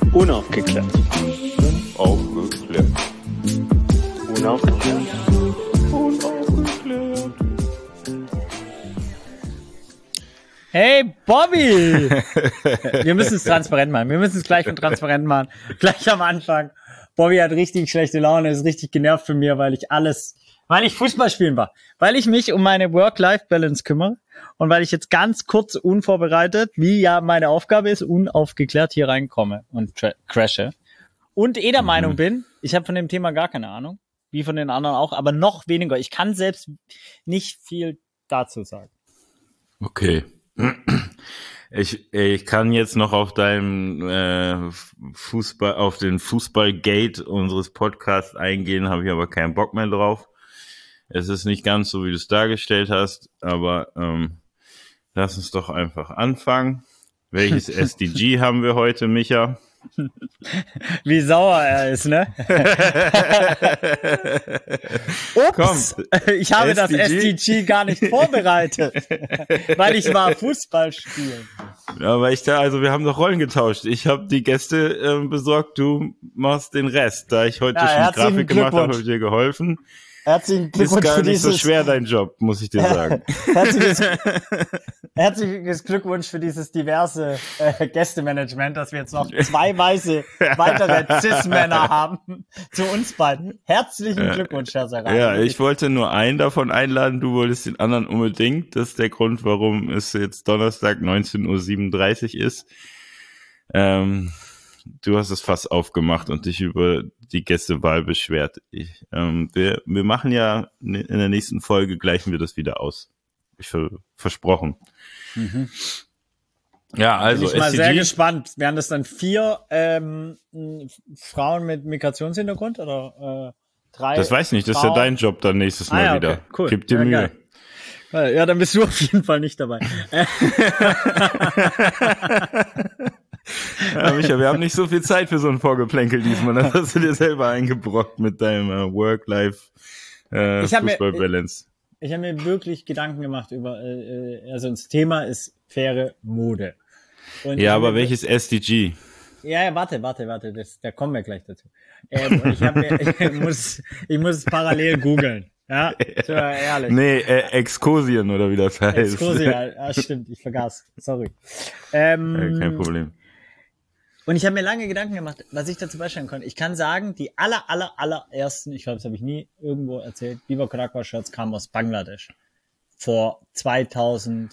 Unaufgeklärt. Unaufgeklärt. Unaufgeklärt. Unaufgeklärt. Hey, Bobby! Wir müssen es transparent machen. Wir müssen es gleich schon transparent machen. Gleich am Anfang. Bobby hat richtig schlechte Laune, ist richtig genervt von mir, weil ich Fußball spielen war. Weil ich mich um meine Work-Life-Balance kümmere und weil ich jetzt ganz kurz unvorbereitet, wie ja meine Aufgabe ist, unaufgeklärt hier reinkomme und crashe. Und der Meinung bin, ich habe von dem Thema gar keine Ahnung, wie von den anderen auch, aber noch weniger. Ich kann selbst nicht viel dazu sagen. Okay. Ich kann jetzt noch auf deinem auf den Fußballgate unseres Podcasts eingehen, habe ich aber keinen Bock mehr drauf. Es ist nicht ganz so, wie du es dargestellt hast, aber lass uns doch einfach anfangen. Welches SDG haben wir heute, Micha? Wie sauer er ist, ne? Ups, ich habe das SDG gar nicht vorbereitet, weil ich war Fußball spielen. Ja, weil wir haben doch Rollen getauscht. Ich habe die Gäste besorgt, du machst den Rest. Da ich heute schon Grafik gemacht habe, habe ich dir geholfen. Herzlichen Glückwunsch ist gar für nicht so schwer, dein Job, muss ich dir sagen. Herzliches Glückwunsch für dieses diverse Gästemanagement, dass wir jetzt noch 2 weitere Cis-Männer haben zu uns beiden. Herzlichen Glückwunsch, Herr Serrano. Ja, ich wollte nur einen davon einladen, du wolltest den anderen unbedingt. Das ist der Grund, warum es jetzt Donnerstag 19:37 Uhr ist. Du hast es fast aufgemacht und dich über die Gästewahl beschwert. Wir machen ja in der nächsten Folge, gleichen wir das wieder aus. Versprochen. Mhm. Ja, also bin ich mal SDG, sehr gespannt. Wären das dann 4 Frauen mit Migrationshintergrund oder 3? Das weiß ich nicht, das ist ja dein Job dann nächstes Mal wieder. Okay, cool. Gib dir Mühe. Geil. Ja, dann bist du auf jeden Fall nicht dabei. Ja, Micha, wir haben nicht so viel Zeit für so ein Vorgeplänkel diesmal. Das hast du dir selber eingebrockt mit deinem Work-Life-Fußball-Balance. Ich habe mir wirklich Gedanken gemacht über, also das Thema ist faire Mode. Und ja, aber welches SDG? Ja, warte, da kommen wir gleich dazu. Ich muss es parallel googeln. Ja, so ehrlich. Nee, Excursion oder wie das heißt. Excursion, ja, stimmt, ich vergaß. Sorry. Kein Problem. Und ich habe mir lange Gedanken gemacht, was ich dazu beisteuern konnte. Ich kann sagen, die allerersten, ich glaube, das habe ich nie irgendwo erzählt, Viva Con Agua Shirts kamen aus Bangladesch. Vor 2005.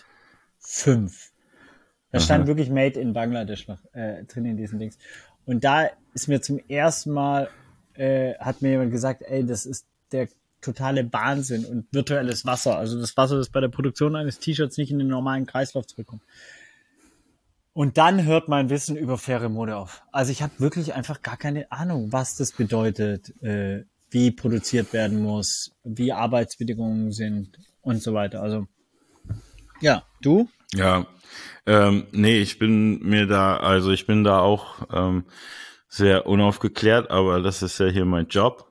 Da stand wirklich Made in Bangladesch noch drin in diesen Dings. Und da ist mir zum ersten Mal, hat mir jemand gesagt, ey, das ist der totale Wahnsinn und virtuelles Wasser. Also das Wasser, das bei der Produktion eines T-Shirts nicht in den normalen Kreislauf zurückkommt. Und dann hört mein Wissen über faire Mode auf. Also ich habe wirklich einfach gar keine Ahnung, was das bedeutet, wie produziert werden muss, wie Arbeitsbedingungen sind und so weiter. Also ja, du? Ja, nee, ich bin da auch sehr unaufgeklärt, aber das ist ja hier mein Job.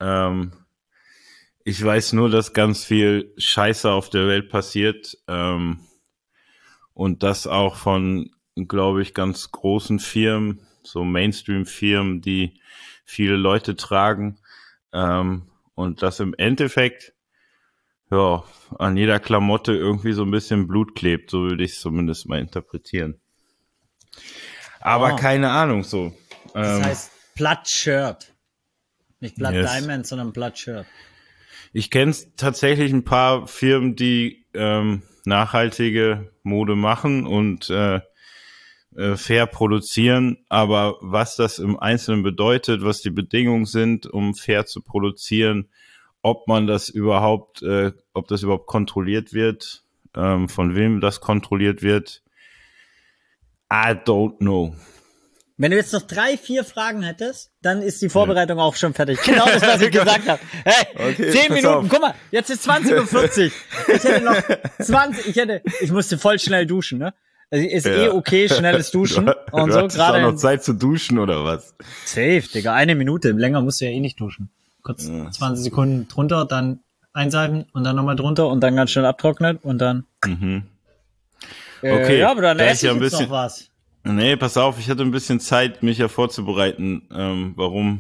Ich weiß nur, dass ganz viel Scheiße auf der Welt passiert und das auch von, glaube ich, ganz großen Firmen, so Mainstream-Firmen, die viele Leute tragen und das im Endeffekt an jeder Klamotte irgendwie so ein bisschen Blut klebt, so würde ich es zumindest mal interpretieren. Aber keine Ahnung, so. Das heißt Blood Shirt. Nicht Blood Diamond, sondern Blood Shirt. Ich kenne tatsächlich ein paar Firmen, die nachhaltige Mode machen und fair produzieren, aber was das im Einzelnen bedeutet, was die Bedingungen sind, um fair zu produzieren, ob das überhaupt kontrolliert wird, von wem das kontrolliert wird, I don't know. Wenn du jetzt noch 3, 4 Fragen hättest, dann ist die Vorbereitung auch schon fertig. Genau das, was ich gesagt habe. Hey, okay, 10 Minuten, auf. Guck mal, jetzt ist 20:40 Uhr. Ich hätte noch 20, ich musste voll schnell duschen, ne? Also ist okay, schnelles Duschen. Und so gerade. Hast du noch Zeit zu duschen oder was? Safe, Digga, 1 Minute. Länger musst du ja eh nicht duschen. Kurz 20 Sekunden drunter, dann einseifen und dann nochmal drunter und dann ganz schnell abtrocknen und dann. Okay. Ja, aber dann esse ich jetzt noch was. Nee, pass auf, ich hatte ein bisschen Zeit, mich ja vorzubereiten. Warum?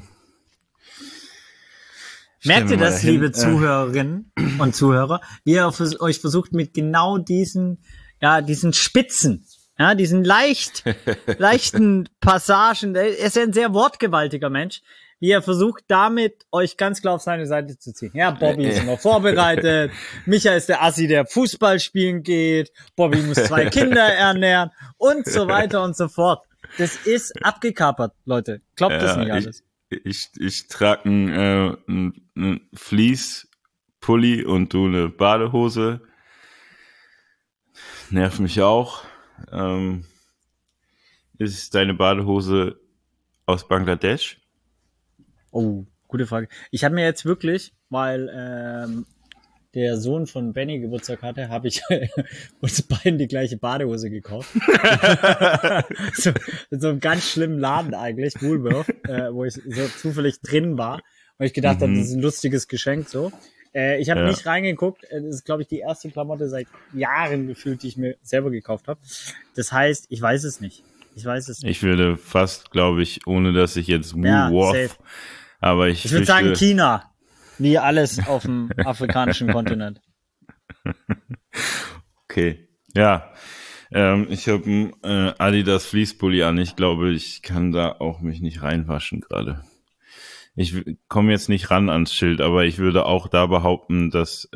Merkt ihr das, liebe Zuhörerinnen und Zuhörer, wie ihr euch versucht mit genau diesen Spitzen, ja, diesen leichten Passagen, er ist ja ein sehr wortgewaltiger Mensch, wie er versucht, damit euch ganz klar auf seine Seite zu ziehen. Ja, Bobby ist immer vorbereitet, Micha ist der Assi, der Fußball spielen geht, Bobby muss 2 Kinder ernähren und so weiter und so fort. Das ist abgekapert, Leute. Glaubt das nicht alles. Ich trage einen Fleece-Pulli und du eine Badehose. Nervt mich auch. Ist deine Badehose aus Bangladesch? Oh, gute Frage. Ich habe mir jetzt wirklich, weil der Sohn von Benny Geburtstag hatte, habe ich uns beiden die gleiche Badehose gekauft. so einem ganz schlimmen Laden eigentlich, Woolworth, wo ich so zufällig drin war. Und ich gedacht habe, das ist ein lustiges Geschenk so. Ich habe nicht reingeguckt. Das ist, glaube ich, die erste Klamotte seit Jahren gefühlt, die ich mir selber gekauft habe. Das heißt, ich weiß es nicht. Ich würde fast, glaube ich, ohne dass ich jetzt Woolworth, aber ich würde sagen China. Wie alles auf dem afrikanischen Kontinent. Okay, ja. Ich habe einen Adidas Fleece-Pulli an. Ich glaube, ich kann da auch mich nicht reinwaschen gerade. Ich komme jetzt nicht ran ans Schild, aber ich würde auch da behaupten, dass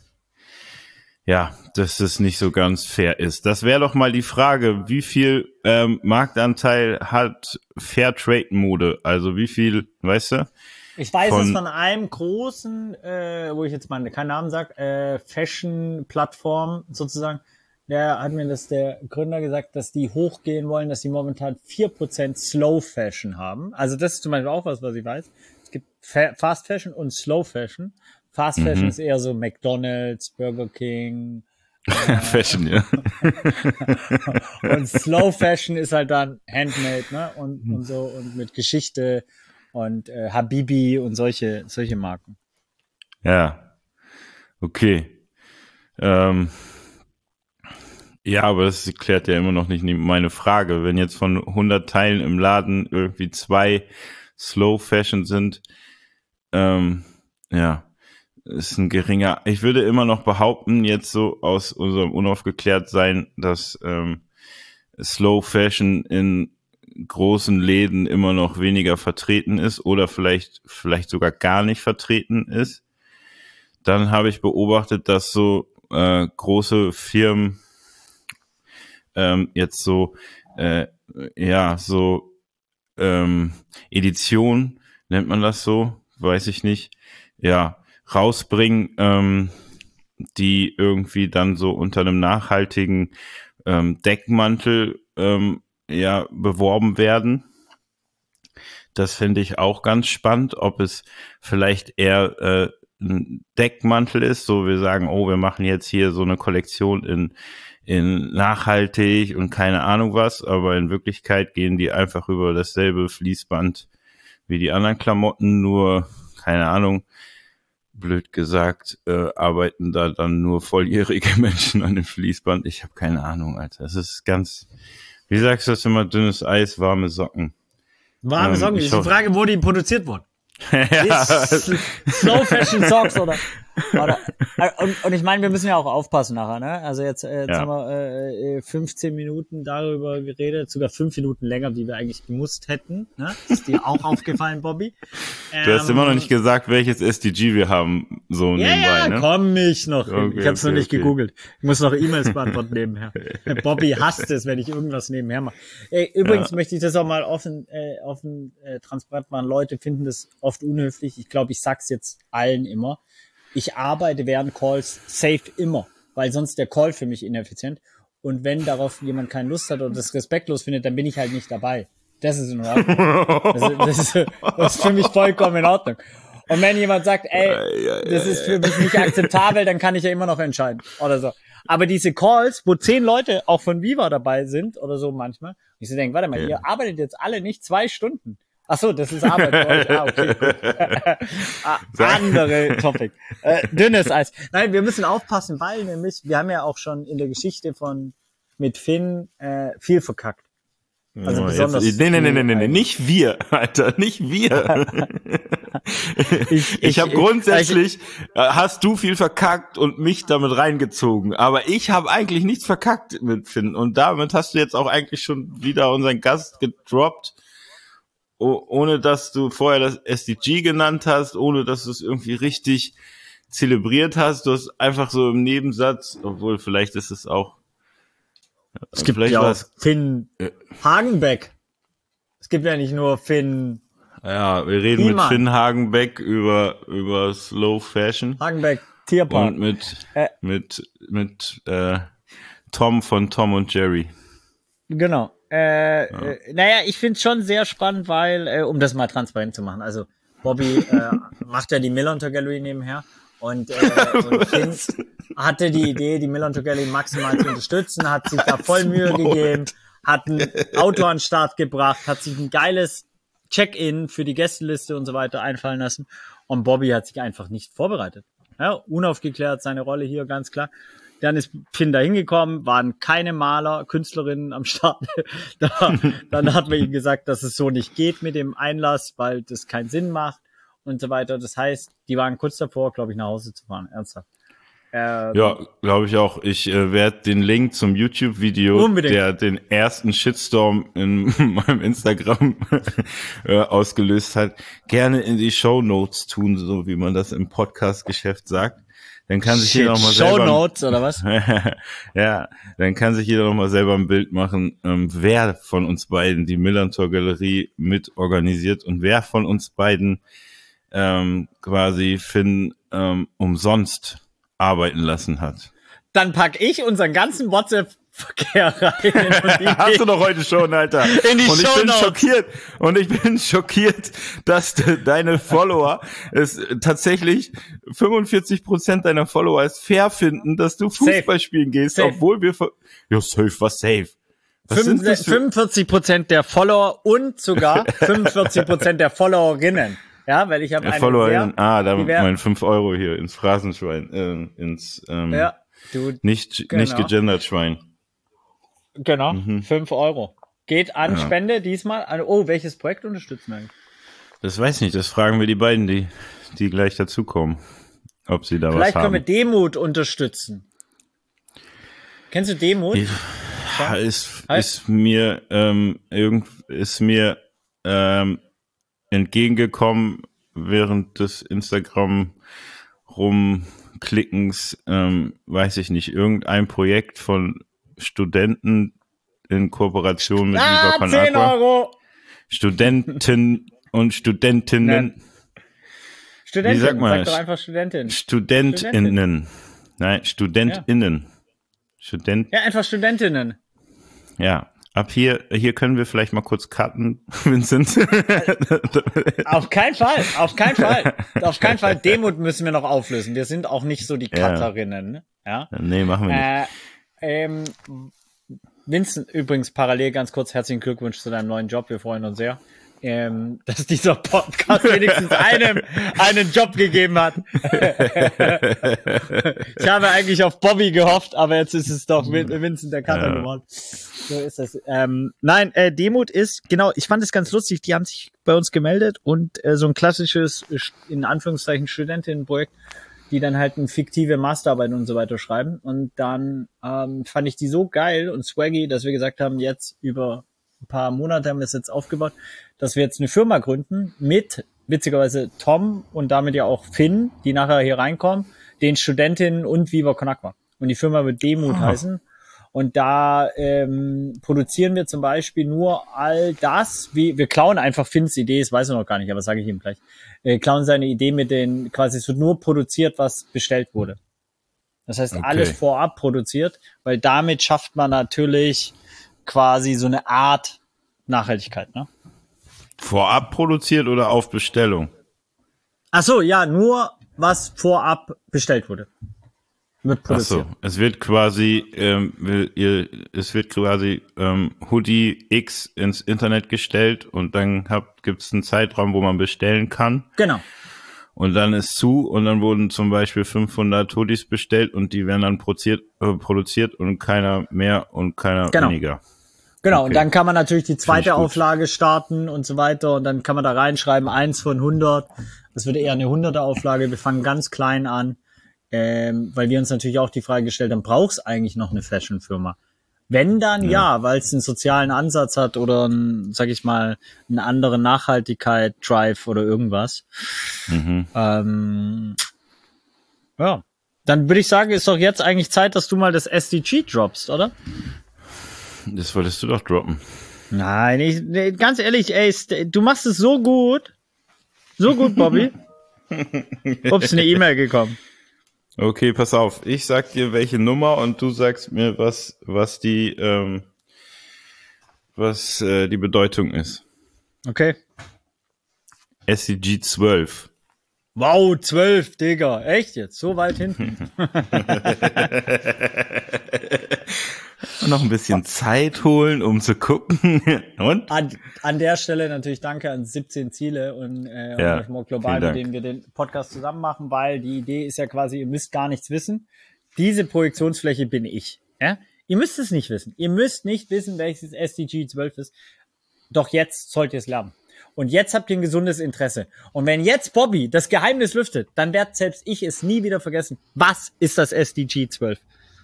dass es nicht so ganz fair ist. Das wäre doch mal die Frage, wie viel Marktanteil hat Fairtrade-Mode? Also wie viel, weißt du? Ich weiß es von einem großen, wo ich jetzt mal keinen Namen sage, Fashion-Plattform sozusagen, der hat mir der Gründer gesagt, dass die hochgehen wollen, dass sie momentan 4% Slow Fashion haben. Also das ist zum Beispiel auch was ich weiß. Es gibt Fast Fashion und Slow Fashion. Fast Fashion ist eher so McDonald's, Burger King. Fashion, ja. Und Slow Fashion ist halt dann Handmade, ne? Und so und mit Geschichte. Und Habibi und solche Marken. Ja, okay. Ja, aber das klärt ja immer noch nicht meine Frage. Wenn jetzt von 100 Teilen im Laden irgendwie 2 Slow Fashion sind, ist ein geringer. Ich würde immer noch behaupten, jetzt so aus unserem Unaufgeklärtsein, dass Slow Fashion in großen Läden immer noch weniger vertreten ist oder vielleicht sogar gar nicht vertreten ist. Dann habe ich beobachtet, dass so große Firmen jetzt so Edition nennt man das so, weiß ich nicht, rausbringen, die irgendwie dann so unter einem nachhaltigen Deckmantel beworben werden. Das finde ich auch ganz spannend, ob es vielleicht eher ein Deckmantel ist, so wir sagen, oh, wir machen jetzt hier so eine Kollektion in nachhaltig und keine Ahnung was, aber in Wirklichkeit gehen die einfach über dasselbe Fließband wie die anderen Klamotten, nur, keine Ahnung, blöd gesagt, arbeiten da dann nur volljährige Menschen an dem Fließband. Ich habe keine Ahnung, Alter. Das ist ganz, wie sagst du das immer, dünnes Eis, warme Socken. Warme Socken, ist die Frage, wo die produziert wurden. Ja. Slow Fashion Socks oder und ich meine, wir müssen ja auch aufpassen nachher, ne? Also jetzt haben wir 15 Minuten darüber geredet, sogar 5 Minuten länger, wie wir eigentlich gemusst hätten, ne? Ist dir auch aufgefallen, Bobby? Du hast immer noch nicht gesagt, welches SDG wir haben, so nebenbei, ne? Komm ich noch hin. Ich hab's noch nicht gegoogelt. Ich muss noch E-Mails beantworten nebenher. Bobby hasst es, wenn ich irgendwas nebenher mache. Übrigens möchte ich das auch mal offen transparent machen. Leute finden das oft unhöflich. Ich glaube, ich sag's jetzt allen immer. Ich arbeite während Calls safe immer, weil sonst der Call für mich ineffizient. Und wenn darauf jemand keine Lust hat oder das respektlos findet, dann bin ich halt nicht dabei. Das ist in Ordnung. Das ist für mich vollkommen in Ordnung. Und wenn jemand sagt, das ist für mich nicht akzeptabel, dann kann ich ja immer noch entscheiden oder so. Aber diese Calls, wo 10 Leute auch von Viva dabei sind oder so manchmal, ich so denke, warte mal, ihr arbeitet jetzt alle nicht 2 Stunden. Ach so, das ist Arbeit für euch. Okay, gut. Andere Topic. Dünnes Eis. Nein, wir müssen aufpassen, weil nämlich, wir haben ja auch schon in der Geschichte mit Finn viel verkackt. Also besonders. Nee, nicht wir, Alter, nicht wir. Ich habe grundsätzlich, hast du viel verkackt und mich damit reingezogen, aber ich habe eigentlich nichts verkackt mit Finn und damit hast du jetzt auch eigentlich schon wieder unseren Gast gedroppt, ohne dass du vorher das SDG genannt hast, ohne dass du es irgendwie richtig zelebriert hast. Du hast einfach so im Nebensatz, obwohl vielleicht ist es auch. Es gibt ja auch Finn Hagenbeck. Es gibt ja nicht nur Finn. Ja, wir reden mit Finn Hagenbeck über Slow Fashion. Hagenbeck Tierpark. Und mit Tom von Tom und Jerry. Genau. Naja, ich find's schon sehr spannend, weil, um das mal transparent zu machen, also Bobby macht ja die Millantor Gallery nebenher und Finn hatte die Idee, die Millantor Gallery maximal zu unterstützen, hat sich da voll Mühe gegeben, hat ein Auto an den Start gebracht, hat sich ein geiles Check-in für die Gästeliste und so weiter einfallen lassen und Bobby hat sich einfach nicht vorbereitet. Ja, unaufgeklärt, seine Rolle hier, ganz klar. Dann ist Finn da hingekommen, waren keine Maler, Künstlerinnen am Start. Dann hat man ihm gesagt, dass es so nicht geht mit dem Einlass, weil das keinen Sinn macht und so weiter. Das heißt, die waren kurz davor, glaube ich, nach Hause zu fahren. Ernsthaft. Ja, glaube ich auch. Ich werde den Link zum YouTube-Video, der den ersten Shitstorm in meinem Instagram ausgelöst hat, gerne in die Shownotes tun, so wie man das im Podcast-Geschäft sagt. Dann kann sich jeder nochmal selber. Shownotes oder was? Ja, dann kann sich jeder nochmal selber ein Bild machen, wer von uns beiden die Millantor Galerie mit organisiert und wer von uns beiden quasi Finn umsonst arbeiten lassen hat. Dann pack ich unseren ganzen WhatsApp-Verkehr rein. Hast du doch heute schon, Alter. In die Shownotes. Und ich bin schockiert, dass deine Follower es tatsächlich 45% deiner Follower es fair finden, dass du Fußball spielen gehst, safe. Obwohl wir safe. Was 45% der Follower und sogar 45% der Followerinnen. Ja, weil ich habe eine Followerinnen, damit mein 5 Euro hier ins Phrasenschwein, nicht gegendert Schwein. Genau, 5 Euro. Geht an Spende diesmal. Welches Projekt unterstützen wir eigentlich? Das weiß ich nicht, das fragen wir die beiden, die gleich dazukommen, ob sie da Vielleicht was haben. Vielleicht können wir Demut unterstützen. Kennst du Demut? Ist mir entgegengekommen während des Instagram rumklickens, weiß ich nicht, irgendein Projekt von Studenten in Kooperation mit Viva Con 10 Agua. Euro! Studenten und Studentinnen. Studentin, wie sagt man? Sag doch einfach Studentin. Studentinnen. Nein, StudentInnen. Ja, einfach Studentinnen. Ja. Ab hier können wir vielleicht mal kurz cutten, Vincent. Auf keinen Fall. Demut müssen wir noch auflösen. Wir sind auch nicht so die Cutterinnen. Ja. Nee, machen wir nicht. Vincent, übrigens parallel ganz kurz herzlichen Glückwunsch zu deinem neuen Job. Wir freuen uns sehr, dass dieser Podcast wenigstens einen Job gegeben hat. Ich habe eigentlich auf Bobby gehofft, aber jetzt ist es doch Vincent der Cutter geworden. So ist das. Nein, Demut ist, genau, ich fand es ganz lustig, die haben sich bei uns gemeldet und so ein klassisches, in Anführungszeichen, Studentinnenprojekt, die dann halt eine fiktive Masterarbeit und so weiter schreiben. Und dann fand ich die so geil und swaggy, dass wir gesagt haben, jetzt über ein paar Monate haben wir es jetzt aufgebaut, dass wir jetzt eine Firma gründen mit, witzigerweise, Tom und damit ja auch Finn, die nachher hier reinkommen, den Studentinnen und Viva Con Agua. Und die Firma wird Demut heißen. Und da produzieren wir zum Beispiel nur all das, wir klauen einfach Finns Idee, das weiß er noch gar nicht, aber sage ich ihm gleich. Wir klauen seine Idee mit quasi es wird nur produziert, was bestellt wurde. Das heißt, alles vorab produziert, weil damit schafft man natürlich quasi so eine Art Nachhaltigkeit, ne? Vorab produziert oder auf Bestellung? Ach so, ja, nur was vorab bestellt wurde. Wird produziert. Ach so, es wird quasi Hoodie X ins Internet gestellt und dann gibt's einen Zeitraum, wo man bestellen kann. Genau. Und dann ist zu und dann wurden zum Beispiel 500 Hoodies bestellt und die werden dann produziert und keiner mehr und keiner weniger. Genau, Okay. und dann kann man natürlich die Finde ich zweite gut. Auflage starten und so weiter und dann kann man da reinschreiben, 1 von 100. Das wird eher eine 100er Auflage. Wir fangen ganz klein an, weil wir uns natürlich auch die Frage gestellt haben, brauchst eigentlich noch eine Fashion-Firma? Wenn dann ja, weil es einen sozialen Ansatz hat oder einen, sag ich mal, einen anderen Nachhaltigkeit, Drive oder irgendwas. Ja, dann würde ich sagen, ist doch jetzt eigentlich Zeit, dass du mal das SDG droppst, oder? Das wolltest du doch droppen. Nein, nee, ganz ehrlich, ey, du machst es so gut. So gut, Bobby. Ups, eine E-Mail gekommen. Okay, pass auf. Ich sag dir welche Nummer und du sagst mir, was die Bedeutung ist. Okay. SCG 12. Wow, 12, Digga. Echt jetzt? So weit hinten? Noch ein bisschen Zeit holen, um zu gucken. Und? An der Stelle natürlich danke an 17 Ziele und Engagement Global, mit denen wir den Podcast zusammen machen, weil die Idee ist ja quasi, ihr müsst gar nichts wissen. Diese Projektionsfläche bin ich. Ja? Ihr müsst es nicht wissen. Ihr müsst nicht wissen, welches SDG 12 ist. Doch jetzt sollt ihr es lernen. Und jetzt habt ihr ein gesundes Interesse. Und wenn jetzt Bobby das Geheimnis lüftet, dann werd selbst ich es nie wieder vergessen. Was ist das SDG 12?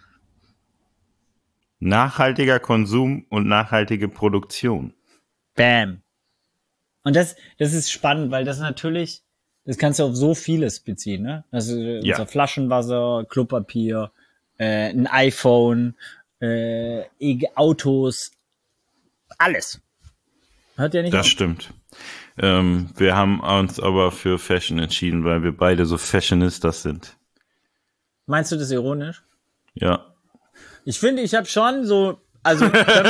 Nachhaltiger Konsum und nachhaltige Produktion. Bam. Und das ist spannend, weil das natürlich, das kannst du auf so vieles beziehen, ne? Also unser Flaschenwasser, Klopapier, ein iPhone, Autos, alles. Hört ihr nicht? Das stimmt. Wir haben uns aber für Fashion entschieden, weil wir beide so Fashionistas sind. Meinst du das ironisch? Ja. Ich finde, ich habe schon so, also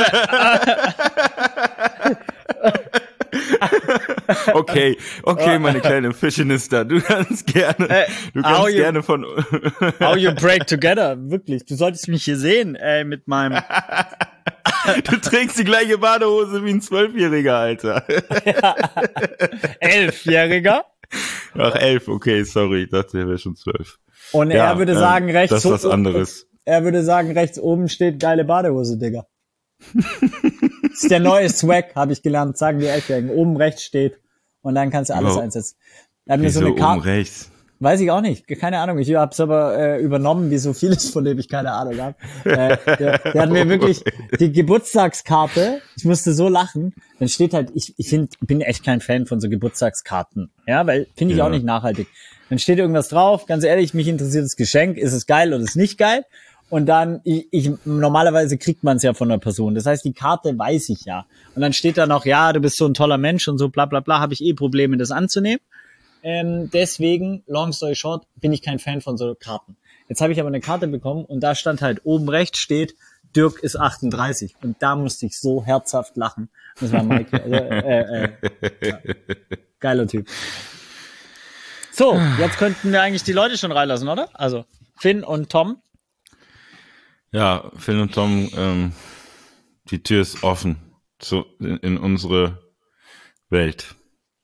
Okay, meine kleine Fashionista, du kannst gerne von how you break together, wirklich. Du solltest mich hier sehen, mit meinem Du trägst die gleiche Badehose wie ein 12-Jähriger, Alter. 11-Jähriger. Ach, 11, okay, sorry, ich dachte, er wäre schon 12. Und er würde sagen, rechts das ist was anderes. Er würde sagen, rechts oben steht geile Badehose, Digga. Das ist der neue Swag, habe ich gelernt, sagen die Elfjährigen. Oben rechts steht und dann kannst du alles einsetzen. Er hat mir so eine Karte. Oben rechts? Weiß ich auch nicht, keine Ahnung. Ich hab's aber übernommen, wie so vieles, von dem ich keine Ahnung habe. Der hat mir wirklich die Geburtstagskarte, ich musste so lachen, dann steht halt, ich bin echt kein Fan von so Geburtstagskarten, ja, weil finde ich auch nicht nachhaltig. Dann steht irgendwas drauf, ganz ehrlich, mich interessiert das Geschenk, ist es geil oder ist es nicht geil? Und dann, normalerweise kriegt man es ja von der Person. Das heißt, die Karte weiß ich ja. Und dann steht da noch, ja, du bist so ein toller Mensch und so bla bla bla, habe ich Probleme, das anzunehmen. Deswegen, long story short, bin ich kein Fan von so Karten. Jetzt habe ich aber eine Karte bekommen und da stand halt oben rechts steht, Dirk ist 38. Und da musste ich so herzhaft lachen. Das war Mike. Ja. Geiler Typ. So, jetzt könnten wir eigentlich die Leute schon reinlassen, oder? Also Finn und Tom. Ja, Finn und Tom, die Tür ist offen in unsere Welt.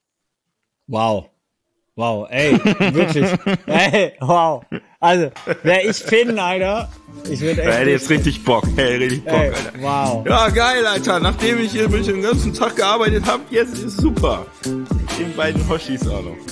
Wow, ey, wirklich. Ey, wow. Also, wär ich Finn, Alter, ich würde echt... Ey, jetzt richtig Bock, Alter. Wow. Ja, geil, Alter. Nachdem ich hier den ganzen Tag gearbeitet habe, jetzt ist super. Den beiden Hoshis auch noch.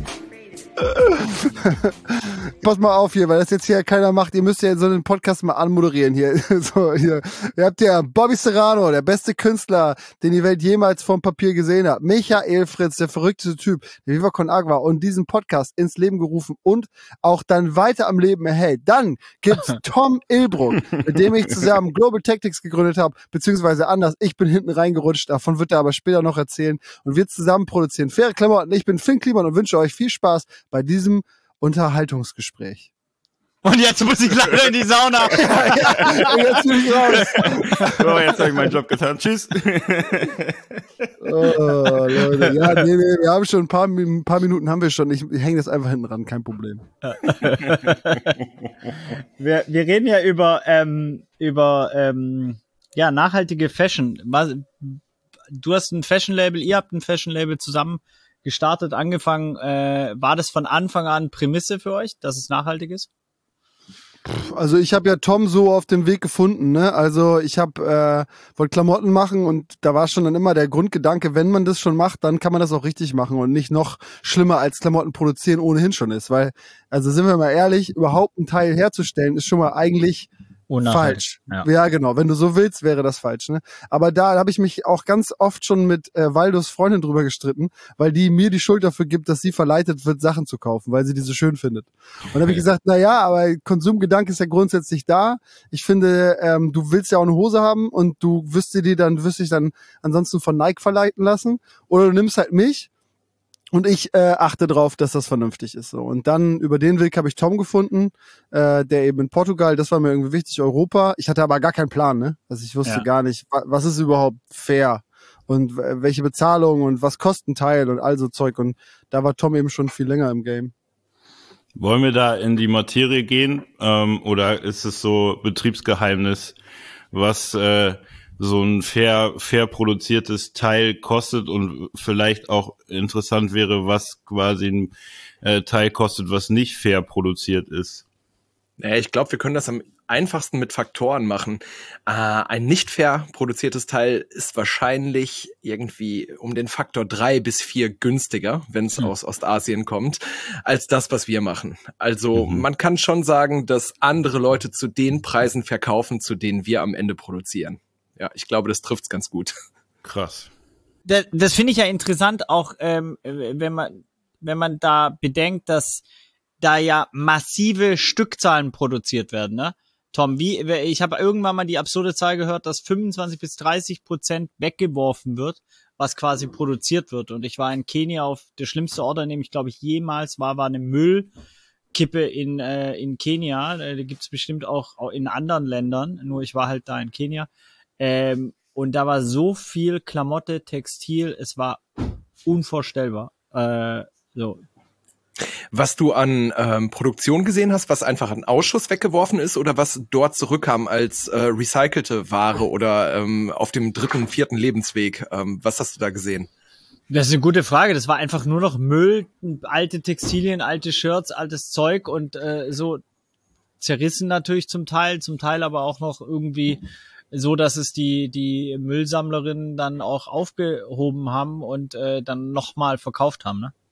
Pass mal auf hier, weil das jetzt hier keiner macht. Ihr müsst ja so einen Podcast mal anmoderieren hier. So, hier. Ihr habt ja Bobby Serrano, der beste Künstler, den die Welt jemals vom Papier gesehen hat. Michael Fritz, der verrückteste Typ, der Viva Con Agua und diesen Podcast ins Leben gerufen und auch dann weiter am Leben erhält. Dann gibt's Tom Ilbruck, mit dem ich zusammen Global Tactics gegründet habe, beziehungsweise anders. Ich bin hinten reingerutscht, davon wird er aber später noch erzählen. Und wir zusammen produzieren faire Klamotten. Ich bin Finn Kliman und wünsche euch viel Spaß bei diesem Unterhaltungsgespräch. Und jetzt muss ich leider in die Sauna. Jetzt bin ich raus. So, jetzt habe ich meinen Job getan. Tschüss. Oh, Leute. Ja, nee, wir haben schon ein paar Minuten haben wir schon. Ich hänge das einfach hinten ran, kein Problem. Wir reden ja über nachhaltige Fashion. Du hast ein Fashion-Label, ihr habt ein Fashion-Label zusammen gestartet, angefangen. War das von Anfang an Prämisse für euch, dass es nachhaltig ist? Also ich habe ja Tom so auf dem Weg gefunden, ne? Also ich wollte Klamotten machen und da war schon dann immer der Grundgedanke, wenn man das schon macht, dann kann man das auch richtig machen und nicht noch schlimmer als Klamotten produzieren ohnehin schon ist, weil, also sind wir mal ehrlich, überhaupt ein Teil herzustellen ist schon mal eigentlich falsch. Ja, genau. Wenn du so willst, wäre das falsch, ne? Aber da habe ich mich auch ganz oft schon mit Waldos Freundin drüber gestritten, weil die mir die Schuld dafür gibt, dass sie verleitet wird, Sachen zu kaufen, weil sie die so schön findet. Und da habe ich gesagt, na ja, aber Konsumgedanke ist ja grundsätzlich da. Ich finde, du willst ja auch eine Hose haben und du wirst dich dann ansonsten von Nike verleiten lassen. Oder du nimmst halt mich. Und ich achte drauf, dass das vernünftig ist. So. Und dann über den Weg habe ich Tom gefunden, der eben in Portugal, das war mir irgendwie wichtig, Europa. Ich hatte aber gar keinen Plan, ne? Also ich wusste gar nicht, was ist überhaupt fair und welche Bezahlung und was kostet ein Teil und all so Zeug. Und da war Tom eben schon viel länger im Game. Wollen wir da in die Materie gehen? Oder ist es so Betriebsgeheimnis, was so ein fair produziertes Teil kostet und vielleicht auch interessant wäre, was quasi ein Teil kostet, was nicht fair produziert ist? Naja, ich glaube, wir können das am einfachsten mit Faktoren machen. Ein nicht fair produziertes Teil ist wahrscheinlich irgendwie um den Faktor 3 bis 4 günstiger, wenn es aus Ostasien kommt, als das, was wir machen. Also man kann schon sagen, dass andere Leute zu den Preisen verkaufen, zu denen wir am Ende produzieren. Ja, ich glaube, das trifft's ganz gut. Krass. Das finde ich ja interessant, auch wenn man da bedenkt, dass da ja massive Stückzahlen produziert werden, ne? Tom, ich habe irgendwann mal die absurde Zahl gehört, dass 25-30% weggeworfen wird, was quasi produziert wird. Und ich war in Kenia auf der schlimmste Ort, an dem ich glaube ich jemals war eine Müllkippe in Kenia. Da gibt's bestimmt auch in anderen Ländern, nur ich war halt da in Kenia. Und da war so viel Klamotte, Textil, es war unvorstellbar. So. Was du an Produktion gesehen hast, was einfach an Ausschuss weggeworfen ist oder was dort zurückkam als recycelte Ware oder auf dem 3., 4. Lebensweg, was hast du da gesehen? Das ist eine gute Frage. Das war einfach nur noch Müll, alte Textilien, alte Shirts, altes Zeug und so zerrissen natürlich zum Teil aber auch noch irgendwie so, dass es die Müllsammlerinnen dann auch aufgehoben haben und dann nochmal verkauft haben, ne?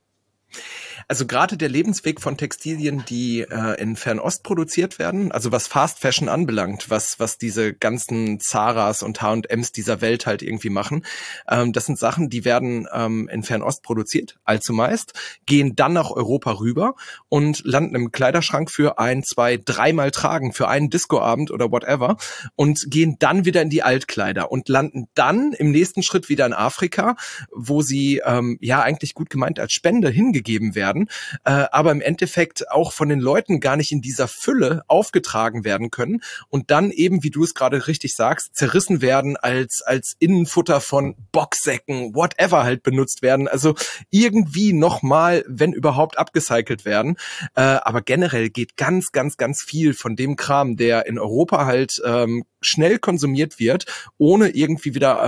Also gerade der Lebensweg von Textilien, die in Fernost produziert werden, also was Fast Fashion anbelangt, was diese ganzen Zaras und H&Ms dieser Welt halt irgendwie machen, das sind Sachen, die werden in Fernost produziert, allzu meist, gehen dann nach Europa rüber und landen im Kleiderschrank für 1, 2, 3 Mal tragen, für einen Discoabend oder whatever und gehen dann wieder in die Altkleider und landen dann im nächsten Schritt wieder in Afrika, wo sie eigentlich gut gemeint als Spende hingegeben werden, aber im Endeffekt auch von den Leuten gar nicht in dieser Fülle aufgetragen werden können und dann eben, wie du es gerade richtig sagst, zerrissen werden, als Innenfutter von Boxsäcken, whatever halt benutzt werden, also irgendwie nochmal, wenn überhaupt, upgecycelt werden, aber generell geht ganz, ganz, ganz viel von dem Kram, der in Europa halt schnell konsumiert wird, ohne irgendwie wieder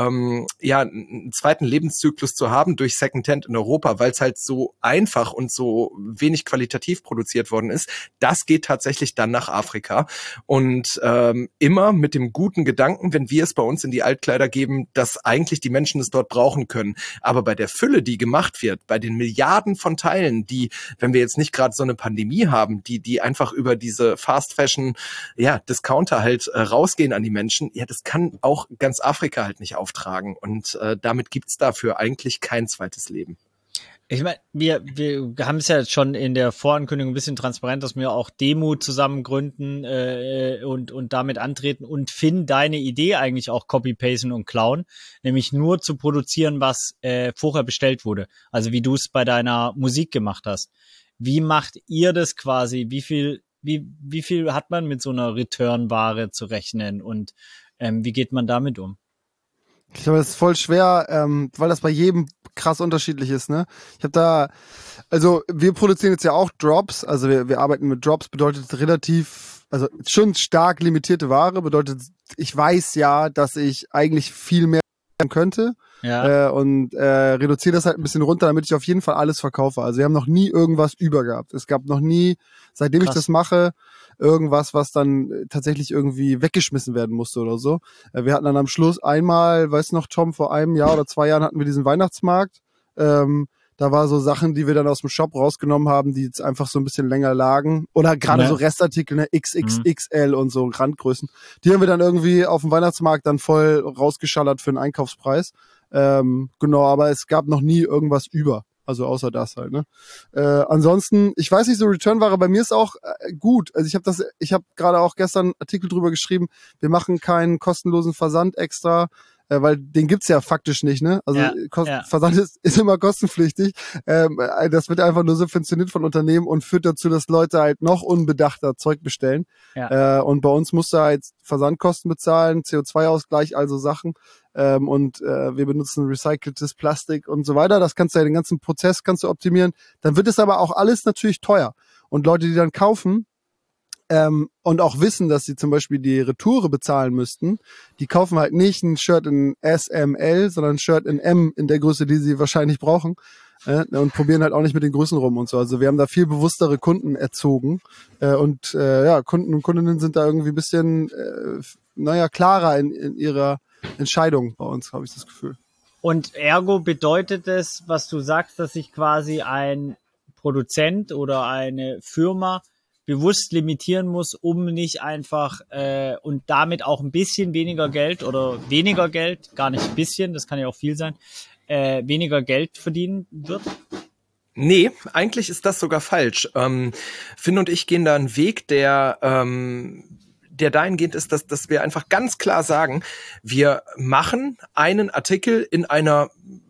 einen zweiten Lebenszyklus zu haben durch Secondhand in Europa, weil es halt so einfach und so wenig qualitativ produziert worden ist. Das geht tatsächlich dann nach Afrika und immer mit dem guten Gedanken, wenn wir es bei uns in die Altkleider geben, dass eigentlich die Menschen es dort brauchen können. Aber bei der Fülle, die gemacht wird, bei den Milliarden von Teilen, die, wenn wir jetzt nicht gerade so eine Pandemie haben, die einfach über diese Fast Fashion, Discounter halt rausgehen an die Menschen, das kann auch ganz Afrika halt nicht auftragen und damit gibt's dafür eigentlich kein zweites Leben. Ich meine, wir haben es ja jetzt schon in der Vorankündigung ein bisschen transparent, dass wir auch Demo zusammen gründen und damit antreten und Finn deine Idee eigentlich auch copy-pasten und klauen, nämlich nur zu produzieren, was vorher bestellt wurde. Also wie du es bei deiner Musik gemacht hast. Wie macht ihr das quasi? Wie viel hat man mit so einer Return-Ware zu rechnen und wie geht man damit um? Ich glaube, das ist voll schwer, weil das bei jedem krass unterschiedlich ist, ne? Wir produzieren jetzt ja auch Drops, also wir arbeiten mit Drops, bedeutet relativ, also schon stark limitierte Ware, bedeutet, ich weiß ja, dass ich eigentlich viel mehr könnte und reduziere das halt ein bisschen runter, damit ich auf jeden Fall alles verkaufe. Also wir haben noch nie irgendwas über gehabt. Es gab noch nie, seitdem ich das mache, irgendwas, was dann tatsächlich irgendwie weggeschmissen werden musste oder so. Wir hatten dann am Schluss einmal, weißt du noch, Tom, vor einem Jahr oder 2 Jahren hatten wir diesen Weihnachtsmarkt. Da war so Sachen, die wir dann aus dem Shop rausgenommen haben, die jetzt einfach so ein bisschen länger lagen. Oder gerade so Restartikel, ne, XXXL und so Randgrößen. Die haben wir dann irgendwie auf dem Weihnachtsmarkt dann voll rausgeschallert für einen Einkaufspreis. Genau, aber es gab noch nie irgendwas über. Also außer das halt, ne? Ansonsten, ich weiß nicht, so Returnware bei mir ist auch gut. Also ich habe gerade auch gestern einen Artikel drüber geschrieben, wir machen keinen kostenlosen Versand extra, weil den gibt's ja faktisch nicht, ne? Also Versand ist immer kostenpflichtig. Das wird einfach nur subventioniert von Unternehmen und führt dazu, dass Leute halt noch unbedachter Zeug bestellen. Und bei uns musst du halt Versandkosten bezahlen, CO2-Ausgleich, also Sachen. Und wir benutzen recyceltes Plastik und so weiter. Das kannst du ja, den ganzen Prozess kannst du optimieren. Dann wird es aber auch alles natürlich teuer. Und Leute, die dann kaufen, und auch wissen, dass sie zum Beispiel die Retoure bezahlen müssten, die kaufen halt nicht ein Shirt in S, M, L, sondern ein Shirt in M in der Größe, die sie wahrscheinlich brauchen, und probieren halt auch nicht mit den Größen rum und so. Also wir haben da viel bewusstere Kunden erzogen, und Kunden und Kundinnen sind da irgendwie ein bisschen klarer in ihrer Entscheidung bei uns, habe ich das Gefühl. Und ergo bedeutet es, was du sagst, dass sich quasi ein Produzent oder eine Firma bewusst limitieren muss, um nicht einfach und damit auch ein bisschen weniger Geld oder weniger Geld, gar nicht ein bisschen, das kann ja auch viel sein, weniger Geld verdienen wird? Nee, eigentlich ist das sogar falsch. Finn und ich gehen da einen Weg, der dahingehend ist, dass wir einfach ganz klar sagen, wir machen einen Artikel in einer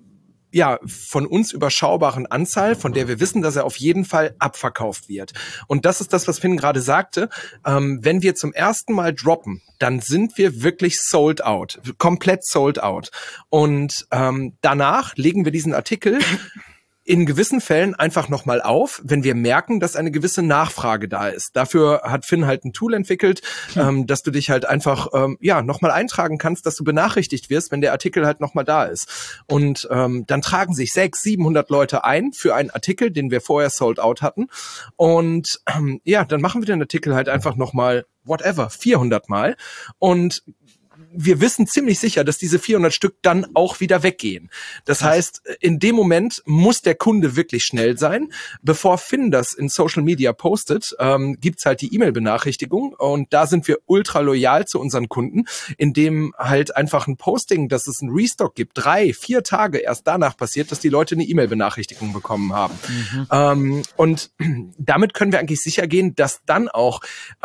von uns überschaubaren Anzahl, von der wir wissen, dass er auf jeden Fall abverkauft wird. Und das ist das, was Finn gerade sagte. Wenn wir zum ersten Mal droppen, dann sind wir wirklich sold out, komplett sold out. Und danach legen wir diesen Artikel in gewissen Fällen einfach nochmal auf, wenn wir merken, dass eine gewisse Nachfrage da ist. Dafür hat Finn halt ein Tool entwickelt, dass du dich halt einfach nochmal eintragen kannst, dass du benachrichtigt wirst, wenn der Artikel halt nochmal da ist. Und dann tragen sich 600, 700 Leute ein für einen Artikel, den wir vorher sold out hatten. Und dann machen wir den Artikel halt einfach nochmal 400 Mal. Und wir wissen ziemlich sicher, dass diese 400 Stück dann auch wieder weggehen. Das heißt, in dem Moment muss der Kunde wirklich schnell sein. Bevor Finn das in Social Media postet, gibt's halt die E-Mail-Benachrichtigung und da sind wir ultra loyal zu unseren Kunden, indem halt einfach ein Posting, dass es einen Restock gibt, 3, 4 Tage erst danach passiert, dass die Leute eine E-Mail-Benachrichtigung bekommen haben. Und damit können wir eigentlich sicher gehen, dass dann auch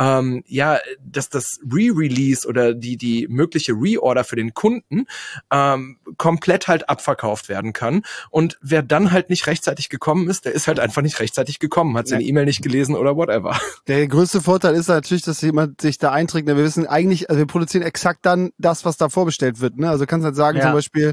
dass das Re-Release oder die mögliche Reorder für den Kunden komplett halt abverkauft werden kann. Und wer dann halt nicht rechtzeitig gekommen ist, der ist halt einfach nicht rechtzeitig gekommen, hat seine E-Mail nicht gelesen oder whatever. Der größte Vorteil ist natürlich, dass jemand sich da einträgt. Wir wissen eigentlich, also wir produzieren exakt dann das, was da vorbestellt wird. Ne? Also du kannst halt sagen, zum Beispiel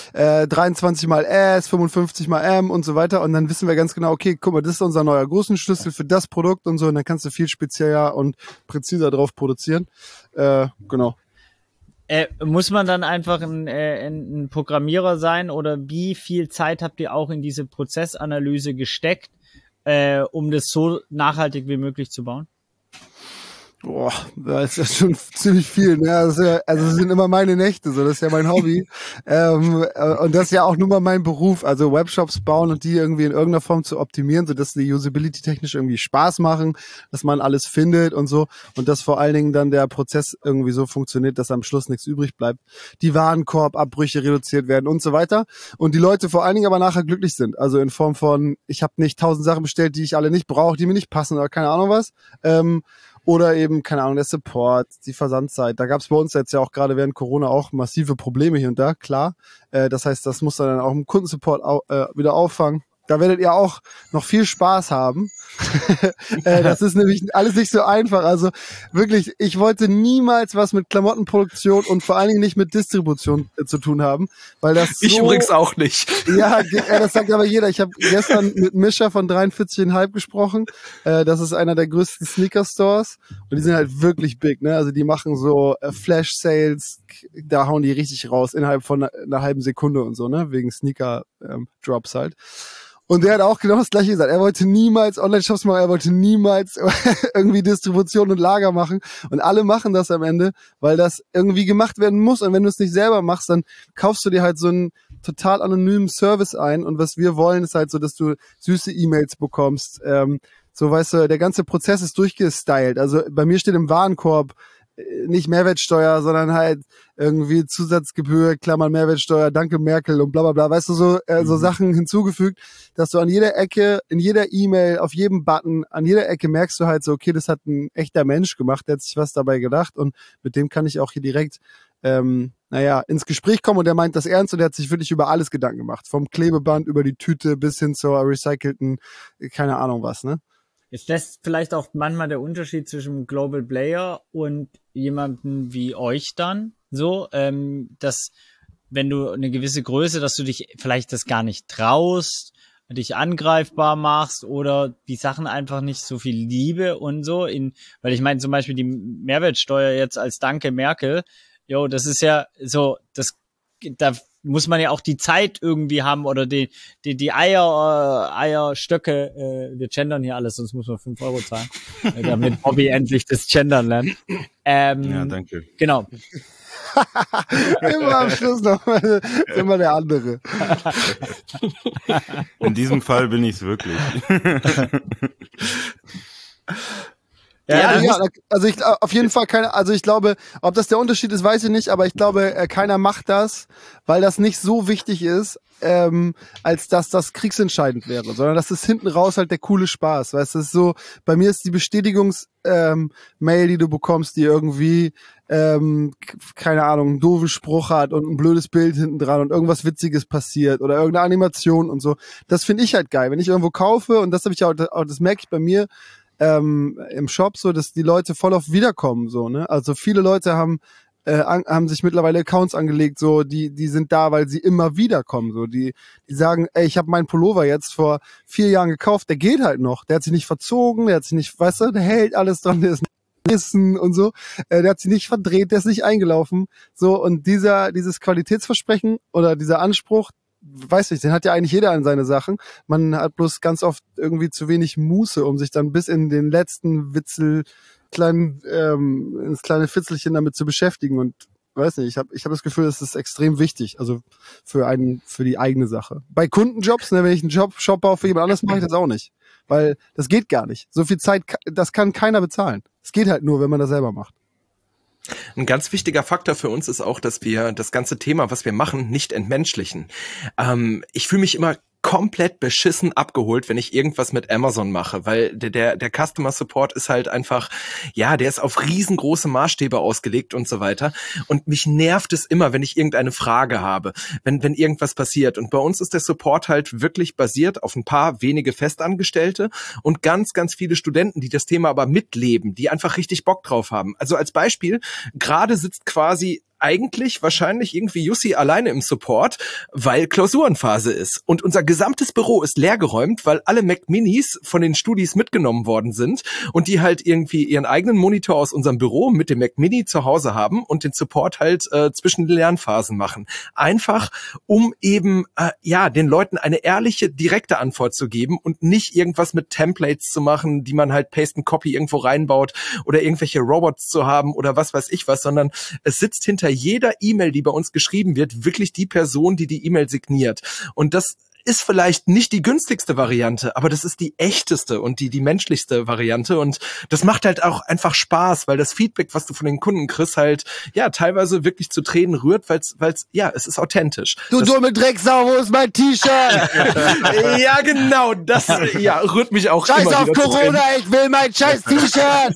23 mal S, 55 mal M und so weiter. Und dann wissen wir ganz genau, okay, guck mal, das ist unser neuer Größenschlüssel für das Produkt und so. Und dann kannst du viel spezieller und präziser drauf produzieren. Genau. Muss man dann einfach ein Programmierer sein oder wie viel Zeit habt ihr auch in diese Prozessanalyse gesteckt, um das so nachhaltig wie möglich zu bauen? Boah, das ist ja schon ziemlich viel, ne? Also es sind immer meine Nächte, so, das ist ja mein Hobby. Und das ist ja auch nur mal mein Beruf, also Webshops bauen und die irgendwie in irgendeiner Form zu optimieren, so dass die Usability technisch irgendwie Spaß machen, dass man alles findet und so und dass vor allen Dingen dann der Prozess irgendwie so funktioniert, dass am Schluss nichts übrig bleibt. Die Warenkorbabbrüche reduziert werden und so weiter und die Leute vor allen Dingen aber nachher glücklich sind, also in Form von, ich habe nicht 1000 Sachen bestellt, die ich alle nicht brauche, die mir nicht passen oder keine Ahnung was. Oder eben, keine Ahnung, der Support, die Versandzeit. Da gab es bei uns jetzt ja auch gerade während Corona auch massive Probleme hier und da, klar. Das heißt, das muss dann auch im Kundensupport wieder auffangen. Da werdet ihr auch noch viel Spaß haben. Das ist nämlich alles nicht so einfach. Also wirklich, ich wollte niemals was mit Klamottenproduktion und vor allen Dingen nicht mit Distribution zu tun haben, weil das ich so, übrigens auch nicht. Ja, das sagt aber jeder. Ich habe gestern mit Mischa von 43,5 gesprochen. Das ist einer der größten Sneaker-Stores und die sind halt wirklich big, ne? Also die machen so Flash-Sales da hauen die richtig raus, innerhalb von einer halben Sekunde und so, ne, wegen Sneaker-Drops halt. Und der hat auch genau das Gleiche gesagt. Er wollte niemals Online-Shops machen, er wollte niemals irgendwie Distribution und Lager machen. Und alle machen das am Ende, weil das irgendwie gemacht werden muss. Und wenn du es nicht selber machst, dann kaufst du dir halt so einen total anonymen Service ein. Und was wir wollen, ist halt so, dass du süße E-Mails bekommst. So, weißt du, der ganze Prozess ist durchgestylt. Also bei mir steht im Warenkorb nicht Mehrwertsteuer, sondern halt irgendwie Zusatzgebühr, Klammern Mehrwertsteuer, danke Merkel und bla bla bla, weißt du, so Sachen hinzugefügt, dass du an jeder Ecke, in jeder E-Mail, auf jedem Button, an jeder Ecke merkst du halt so, okay, das hat ein echter Mensch gemacht, der hat sich was dabei gedacht und mit dem kann ich auch hier direkt ins Gespräch kommen und der meint das ernst und der hat sich wirklich über alles Gedanken gemacht, vom Klebeband über die Tüte bis hin zur recycelten, keine Ahnung was, ne? Ist das vielleicht auch manchmal der Unterschied zwischen einem Global Player und jemandem wie euch dann so, dass wenn du eine gewisse Größe, dass du dich vielleicht das gar nicht traust, dich angreifbar machst oder die Sachen einfach nicht so viel Liebe und so, weil ich meine zum Beispiel die Mehrwertsteuer jetzt als Danke Merkel, das ist ja so, da muss man ja auch die Zeit irgendwie haben oder die Eierstöcke, wir gendern hier alles, sonst muss man 5 € zahlen, damit Bobby endlich das Gendern lernt. Ja, danke. Genau. Immer am Schluss noch immer der andere. In diesem Fall bin ich es wirklich. Also ich auf jeden Fall ich glaube, ob das der Unterschied ist, weiß ich nicht, aber ich glaube, keiner macht das, weil das nicht so wichtig ist, als dass das kriegsentscheidend wäre, sondern das ist hinten raus halt der coole Spaß, weißt du, das ist so, bei mir ist die Mail, die du bekommst, die irgendwie, keine Ahnung, einen doofen Spruch hat und ein blödes Bild hinten dran und irgendwas Witziges passiert oder irgendeine Animation und so, das finde ich halt geil, wenn ich irgendwo kaufe und das habe ich auch, das merke ich bei mir, im Shop so, dass die Leute voll auf wiederkommen, so, ne? Also viele Leute haben sich mittlerweile Accounts angelegt, so, die sind da, weil sie immer wiederkommen, so, die sagen, ey, ich habe meinen Pullover jetzt vor 4 Jahren gekauft, der geht halt noch, der hat sich nicht verzogen, der hat sich nicht, weißt du, der hält alles dran, der ist Nissen und so, der hat sich nicht verdreht, der ist nicht eingelaufen, so, und dieses Qualitätsversprechen oder dieser Anspruch, weiß nicht, den hat ja eigentlich jeder an seine Sachen. Man hat bloß ganz oft irgendwie zu wenig Muße, um sich dann bis in den letzten ins kleine Fitzelchen damit zu beschäftigen. Und weiß nicht, ich hab das Gefühl, das ist extrem wichtig, also für die eigene Sache. Bei Kundenjobs, ne, wenn ich einen Shop baue für jemand anderes, mache ich das auch nicht. Weil das geht gar nicht. So viel Zeit, das kann keiner bezahlen. Es geht halt nur, wenn man das selber macht. Ein ganz wichtiger Faktor für uns ist auch, dass wir das ganze Thema, was wir machen, nicht entmenschlichen. Ich fühle mich immer komplett beschissen abgeholt, wenn ich irgendwas mit Amazon mache, weil der Customer Support ist halt einfach, ja, der ist auf riesengroße Maßstäbe ausgelegt und so weiter. Und mich nervt es immer, wenn ich irgendeine Frage habe, wenn irgendwas passiert. Und bei uns ist der Support halt wirklich basiert auf ein paar wenige Festangestellte und ganz, ganz viele Studenten, die das Thema aber mitleben, die einfach richtig Bock drauf haben. Also als Beispiel, gerade sitzt quasi eigentlich wahrscheinlich irgendwie Jussi alleine im Support, weil Klausurenphase ist. Und unser gesamtes Büro ist leergeräumt, weil alle Mac Minis von den Studis mitgenommen worden sind und die halt irgendwie ihren eigenen Monitor aus unserem Büro mit dem Mac Mini zu Hause haben und den Support halt zwischen den Lernphasen machen. Einfach, um eben den Leuten eine ehrliche, direkte Antwort zu geben und nicht irgendwas mit Templates zu machen, die man halt Paste and Copy irgendwo reinbaut oder irgendwelche Robots zu haben oder was weiß ich was, sondern es sitzt hinter jeder E-Mail, die bei uns geschrieben wird, wirklich die Person, die die E-Mail signiert. Und das ist vielleicht nicht die günstigste Variante, aber das ist die echteste und die menschlichste Variante und das macht halt auch einfach Spaß, weil das Feedback, was du von den Kunden kriegst, halt ja teilweise wirklich zu Tränen rührt, weil's ja, es ist authentisch. Du dumme Drecksau, wo ist mein T-Shirt? Ja, genau, das rührt mich auch Scheiß immer auf wieder Corona, ich will mein scheiß T-Shirt.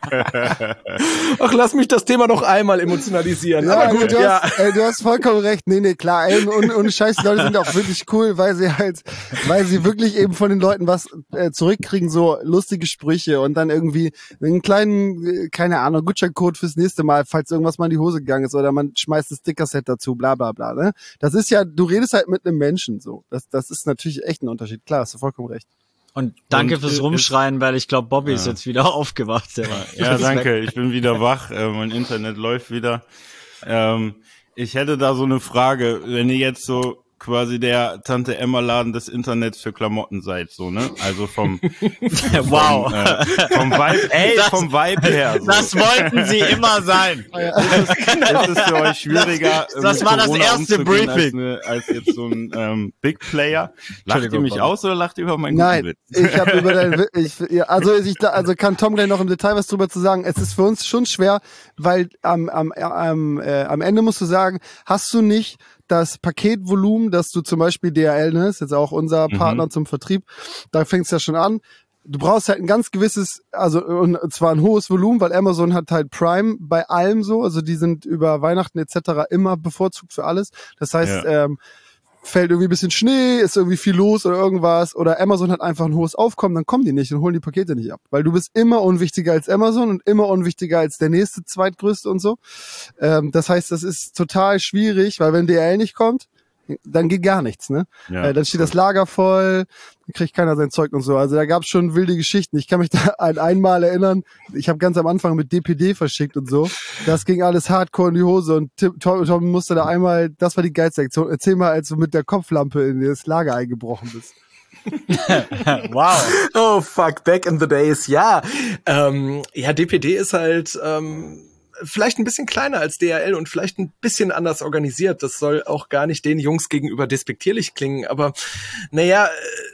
Ach, lass mich das Thema noch einmal emotionalisieren. Ja, aber gut, du hast vollkommen recht. Nee, klar. Und scheiß Leute sind auch wirklich cool, weil sie wirklich eben von den Leuten was zurückkriegen, so lustige Sprüche und dann irgendwie einen kleinen, keine Ahnung, Gutscheincode fürs nächste Mal, falls irgendwas mal in die Hose gegangen ist oder man schmeißt ein Sticker-Set dazu, bla bla bla. Ne? Das ist ja, du redest halt mit einem Menschen so. Das ist natürlich echt ein Unterschied. Klar, hast du vollkommen recht. Und danke fürs Rumschreien, weil ich glaube, Bobby ist jetzt wieder aufgewacht. Ja, danke. Ich bin wieder wach. Mein Internet läuft wieder. Ich hätte da so eine Frage, wenn ihr jetzt so quasi der Tante Emma Laden des Internets für Klamotten seid, so, ne? Also vom Wow. vom Vibe, vom Vibe her. So. Das wollten sie immer sein. Ist es für euch schwieriger, Das mit war das Corona erste umzugehen Briefing. als jetzt so ein Big Player? Lacht ihr Entschuldigung, mich Bob. aus oder lacht ihr über meinen guten Nein, Witz? ich habe über also kann Tom gleich noch im Detail was drüber zu sagen. Es ist für uns schon schwer, weil am Ende musst du sagen, hast du nicht das Paketvolumen, dass du zum Beispiel DHL, ne, ist jetzt auch unser Partner zum Vertrieb, da fängt es ja schon an. Du brauchst halt ein ganz gewisses, also und zwar ein hohes Volumen, weil Amazon hat halt Prime bei allem so, also die sind über Weihnachten etc. immer bevorzugt für alles. Das heißt, fällt irgendwie ein bisschen Schnee, ist irgendwie viel los oder irgendwas, oder Amazon hat einfach ein hohes Aufkommen, dann kommen die nicht und holen die Pakete nicht ab. Weil du bist immer unwichtiger als Amazon und immer unwichtiger als der nächste zweitgrößte und so. Das heißt, das ist total schwierig, weil wenn DHL nicht kommt, dann geht gar nichts, ne? Ja. Dann steht das Lager voll, dann kriegt keiner sein Zeug und so. Also da gab's schon wilde Geschichten. Ich kann mich da an einmal erinnern, ich habe ganz am Anfang mit DPD verschickt und so. Das ging alles hardcore in die Hose und Tom musste da einmal, das war die geilste Aktion. Erzähl mal, als du mit der Kopflampe in das Lager eingebrochen bist. Wow. Oh fuck, back in the days, ja. DPD ist halt vielleicht ein bisschen kleiner als DHL und vielleicht ein bisschen anders organisiert. Das soll auch gar nicht den Jungs gegenüber despektierlich klingen, aber naja,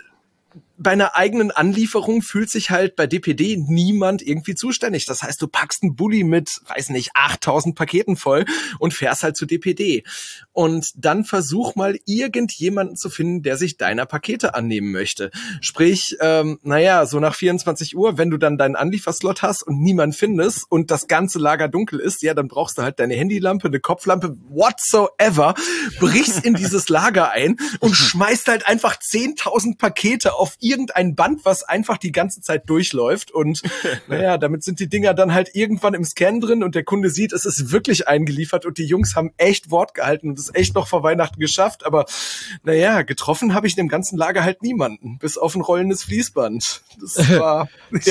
bei einer eigenen Anlieferung fühlt sich halt bei DPD niemand irgendwie zuständig. Das heißt, du packst einen Bulli mit, 8.000 Paketen voll und fährst halt zu DPD. Und dann versuch mal irgendjemanden zu finden, der sich deiner Pakete annehmen möchte. Sprich, so nach 24 Uhr, wenn du dann deinen Anlieferslot hast und niemanden findest und das ganze Lager dunkel ist, ja, dann brauchst du halt deine Handylampe, eine Kopflampe, whatsoever, brichst in dieses Lager ein und schmeißt halt einfach 10.000 Pakete auf irgendein Band, was einfach die ganze Zeit durchläuft und damit sind die Dinger dann halt irgendwann im Scan drin und der Kunde sieht, es ist wirklich eingeliefert und die Jungs haben echt Wort gehalten und es echt noch vor Weihnachten geschafft, aber getroffen habe ich in dem ganzen Lager halt niemanden, bis auf ein rollendes Fließband. Das war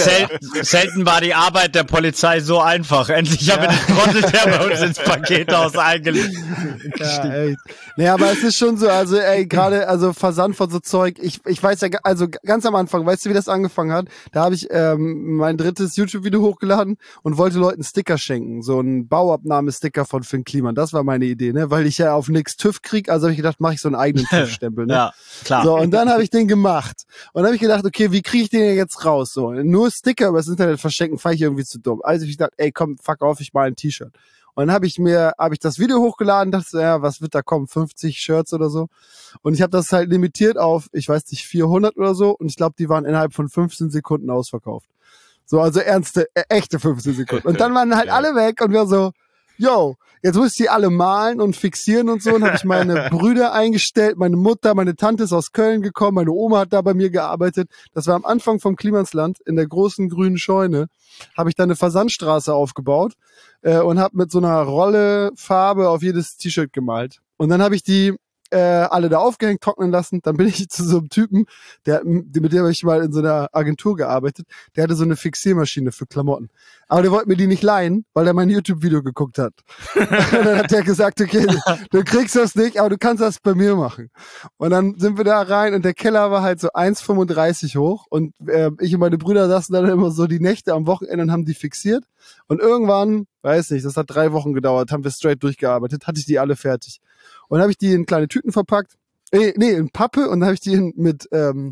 Selten war die Arbeit der Polizei so einfach. Endlich haben wir den Trottel, der bei uns ins Pakethaus eingeliefert. Ja, echt. Nee, aber es ist schon so, also gerade Versand von so Zeug, ich weiß ja, also ganz am Anfang, weißt du, wie das angefangen hat? Da habe ich mein drittes YouTube-Video hochgeladen und wollte Leuten Sticker schenken. So ein Bauabnahmesticker von Finn Kliman. Das war meine Idee, ne? Weil ich ja auf nix TÜV krieg, also habe ich gedacht, mache ich so einen eigenen TÜV-Stempel, ne? Ja, klar. So, und dann habe ich den gemacht. Und dann habe ich gedacht, okay, wie kriege ich den jetzt raus? So, nur Sticker übers Internet verschenken, fand ich irgendwie zu dumm. Also ich dachte, ey, komm, fuck auf, ich mal ein T-Shirt. Und dann habe ich das Video hochgeladen, dachte so, ja, was wird da kommen? 50 Shirts oder so. Und ich habe das halt limitiert auf, ich weiß nicht, 400 oder so. Und ich glaube, die waren innerhalb von 15 Sekunden ausverkauft. So, also echte 15 Sekunden. Und dann waren halt alle weg und wir so, yo, jetzt muss ich die alle malen und fixieren und so. Und habe ich meine Brüder eingestellt, meine Mutter, meine Tante ist aus Köln gekommen, meine Oma hat da bei mir gearbeitet. Das war am Anfang vom Klimansland in der großen grünen Scheune. Habe ich da eine Versandstraße aufgebaut und habe mit so einer Rolle Farbe auf jedes T-Shirt gemalt. Und dann habe ich die alle da aufgehängt, trocknen lassen. Dann bin ich zu so einem Typen, mit dem habe ich mal in so einer Agentur gearbeitet. Der hatte so eine Fixiermaschine für Klamotten. Aber der wollte mir die nicht leihen, weil er mein YouTube-Video geguckt hat. Und dann hat der gesagt, okay, du kriegst das nicht, aber du kannst das bei mir machen. Und dann sind wir da rein und der Keller war halt so 1,35 hoch und ich und meine Brüder saßen dann immer so die Nächte am Wochenende und haben die fixiert. Und irgendwann, weiß nicht, das hat 3 Wochen gedauert, haben wir straight durchgearbeitet, hatte ich die alle fertig. Und dann habe ich die in kleine Tüten verpackt, in Pappe, und dann habe ich die mit,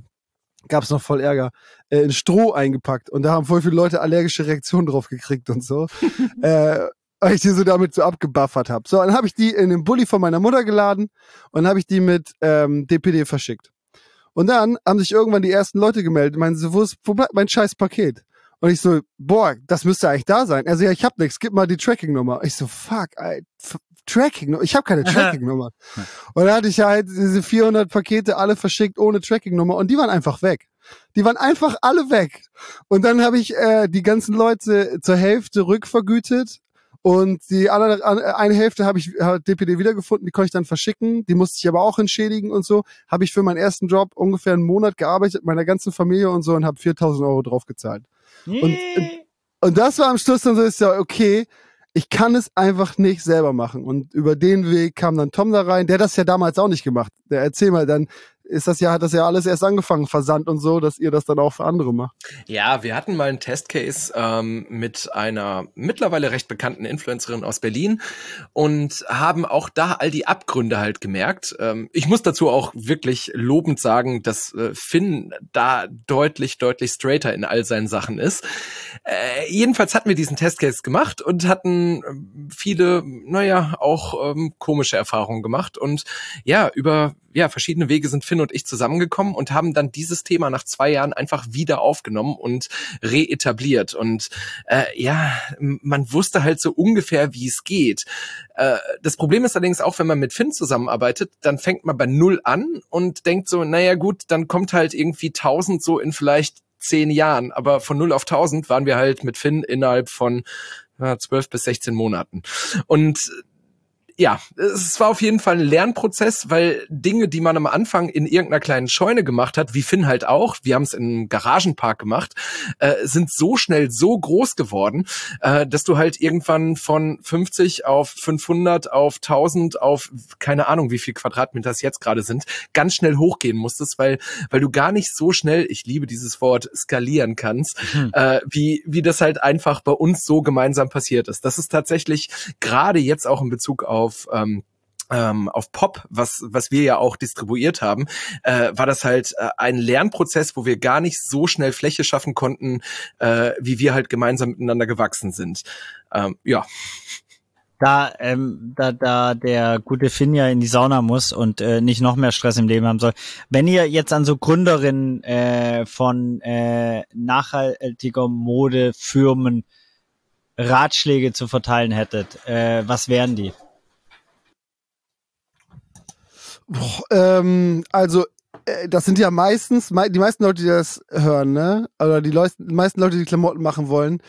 gab's noch voll Ärger, in Stroh eingepackt. Und da haben voll viele Leute allergische Reaktionen drauf gekriegt und so. Weil ich die so damit so abgebuffert habe. So, dann habe ich die in den Bulli von meiner Mutter geladen und dann habe ich die mit DPD verschickt. Und dann haben sich irgendwann die ersten Leute gemeldet und meinen so, wo bleibt mein scheiß Paket? Und ich so, boah, das müsste eigentlich da sein. Also ja, ich hab nichts, gib mal die Tracking-Nummer. Ich so, fuck, Tracking, ich habe keine Tracking-Nummer. Und dann hatte ich halt diese 400 Pakete alle verschickt ohne Tracking-Nummer und die waren einfach weg. Die waren einfach alle weg. Und dann habe ich die ganzen Leute zur Hälfte rückvergütet und die eine Hälfte hat DPD wiedergefunden, die konnte ich dann verschicken, die musste ich aber auch entschädigen und so. Habe ich für meinen ersten Job ungefähr einen Monat gearbeitet, meiner ganzen Familie und so, und habe 4.000 € drauf gezahlt. Und das war am Schluss dann so, ist ja okay, ich kann es einfach nicht selber machen. Und über den Weg kam dann Tom da rein, der hat das ja damals auch nicht gemacht. Der erzähl mal, dann hat das ja alles erst angefangen, Versand und so, dass ihr das dann auch für andere macht. Ja, wir hatten mal einen Testcase mit einer mittlerweile recht bekannten Influencerin aus Berlin und haben auch da all die Abgründe halt gemerkt. Ich muss dazu auch wirklich lobend sagen, dass Finn da deutlich straighter in all seinen Sachen ist. Jedenfalls hatten wir diesen Testcase gemacht und hatten viele, auch komische Erfahrungen gemacht. Und ja, über verschiedene Wege sind Finn und ich zusammengekommen und haben dann dieses Thema nach 2 Jahren einfach wieder aufgenommen und reetabliert. Und man wusste halt so ungefähr, wie es geht. Das Problem ist allerdings auch, wenn man mit Finn zusammenarbeitet, dann fängt man bei 0 an und denkt so, naja gut, dann kommt halt irgendwie 1000 so in vielleicht 10 Jahren. Aber von 0 auf 1000 waren wir halt mit Finn innerhalb von 12 bis 16 Monaten. Und ja, es war auf jeden Fall ein Lernprozess, weil Dinge, die man am Anfang in irgendeiner kleinen Scheune gemacht hat, wie Finn halt auch, wir haben es in einem Garagenpark gemacht, sind so schnell so groß geworden, dass du halt irgendwann von 50 auf 500 auf 1000 auf keine Ahnung, wie viel Quadratmeter es jetzt gerade sind, ganz schnell hochgehen musstest, weil du gar nicht so schnell, ich liebe dieses Wort, skalieren kannst, wie das halt einfach bei uns so gemeinsam passiert ist. Das ist tatsächlich gerade jetzt auch in Bezug auf Pop, was wir ja auch distribuiert haben, war das halt ein Lernprozess, wo wir gar nicht so schnell Fläche schaffen konnten, wie wir halt gemeinsam miteinander gewachsen sind. Da der gute Finn ja in die Sauna muss und nicht noch mehr Stress im Leben haben soll. Wenn ihr jetzt an so Gründerinnen von nachhaltiger Modefirmen Ratschläge zu verteilen hättet, was wären die? Das sind ja meistens, die meisten Leute, die das hören, ne? Oder die meisten Leute, die Klamotten machen wollen,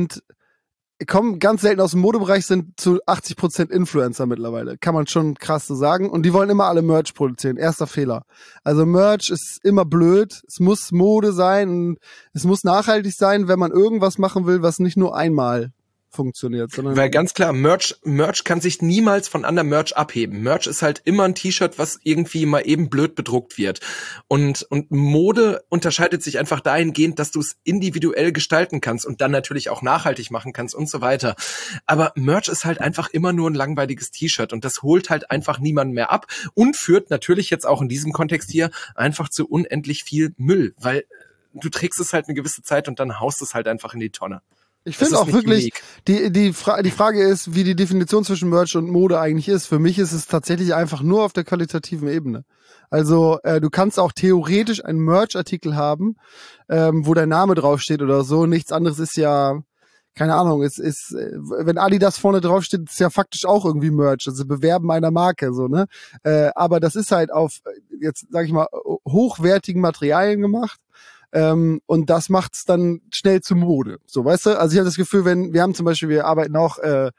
kommen ganz selten aus dem Modebereich, sind zu 80% Influencer mittlerweile. Kann man schon krass so sagen. Und die wollen immer alle Merch produzieren. Erster Fehler. Also Merch ist immer blöd. Es muss Mode sein und es muss nachhaltig sein, wenn man irgendwas machen will, was nicht nur einmal funktioniert, sondern weil ganz klar, Merch kann sich niemals von anderem Merch abheben. Merch ist halt immer ein T-Shirt, was irgendwie mal eben blöd bedruckt wird. Und Mode unterscheidet sich einfach dahingehend, dass du es individuell gestalten kannst und dann natürlich auch nachhaltig machen kannst und so weiter. Aber Merch ist halt einfach immer nur ein langweiliges T-Shirt und das holt halt einfach niemanden mehr ab und führt natürlich jetzt auch in diesem Kontext hier einfach zu unendlich viel Müll, weil du trägst es halt eine gewisse Zeit und dann haust es halt einfach in die Tonne. Ich finde auch wirklich, die Frage ist, wie die Definition zwischen Merch und Mode eigentlich ist. Für mich ist es tatsächlich einfach nur auf der qualitativen Ebene. Also du kannst auch theoretisch einen Merch-Artikel haben, wo dein Name draufsteht oder so. Nichts anderes ist ja, keine Ahnung, wenn Adidas vorne draufsteht, ist ja faktisch auch irgendwie Merch, also Bewerben einer Marke, so, ne? Aber das ist halt auf, jetzt sag ich mal, hochwertigen Materialien gemacht. Und das macht's dann schnell zu Mode. So, weißt du? Also ich habe das Gefühl, wir arbeiten auch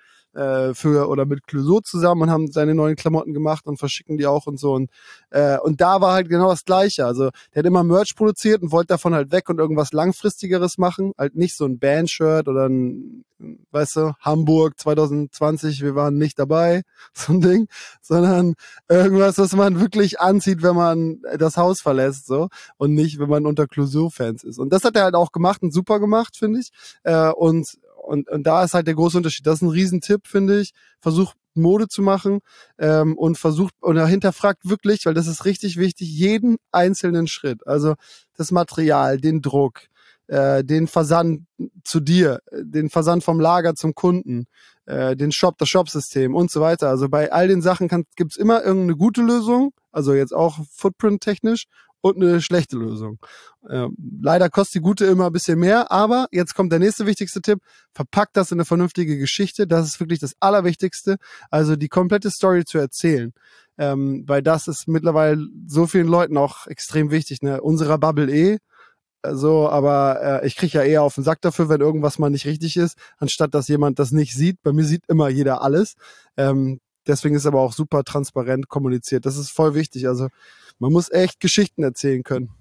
für oder mit Clouseau zusammen und haben seine neuen Klamotten gemacht und verschicken die auch und so. Und da war halt genau das Gleiche. Also der hat immer Merch produziert und wollte davon halt weg und irgendwas Langfristigeres machen. Halt nicht so ein Band-Shirt oder ein, weißt du, Hamburg 2020, wir waren nicht dabei, so ein Ding, sondern irgendwas, was man wirklich anzieht, wenn man das Haus verlässt, so, und nicht, wenn man unter Clouseau-Fans ist. Und das hat er halt auch gemacht und super gemacht, finde ich. Und da ist halt der große Unterschied. Das ist ein Riesentipp, finde ich. Versucht Mode zu machen und hinterfragt wirklich, weil das ist richtig wichtig, jeden einzelnen Schritt. Also das Material, den Druck, den Versand zu dir, den Versand vom Lager zum Kunden, das Shop-System und so weiter. Also bei all den Sachen gibt's immer irgendeine gute Lösung, also jetzt auch Footprint-technisch, und eine schlechte Lösung. Leider kostet die gute immer ein bisschen mehr, aber jetzt kommt der nächste wichtigste Tipp. Verpackt das in eine vernünftige Geschichte. Das ist wirklich das Allerwichtigste. Also die komplette Story zu erzählen. Weil das ist mittlerweile so vielen Leuten auch extrem wichtig. Ne? Unserer Bubble so, aber ich kriege ja eher auf den Sack dafür, wenn irgendwas mal nicht richtig ist, anstatt dass jemand das nicht sieht. Bei mir sieht immer jeder alles. Deswegen ist aber auch super transparent kommuniziert. Das ist voll wichtig. Also man muss echt Geschichten erzählen können.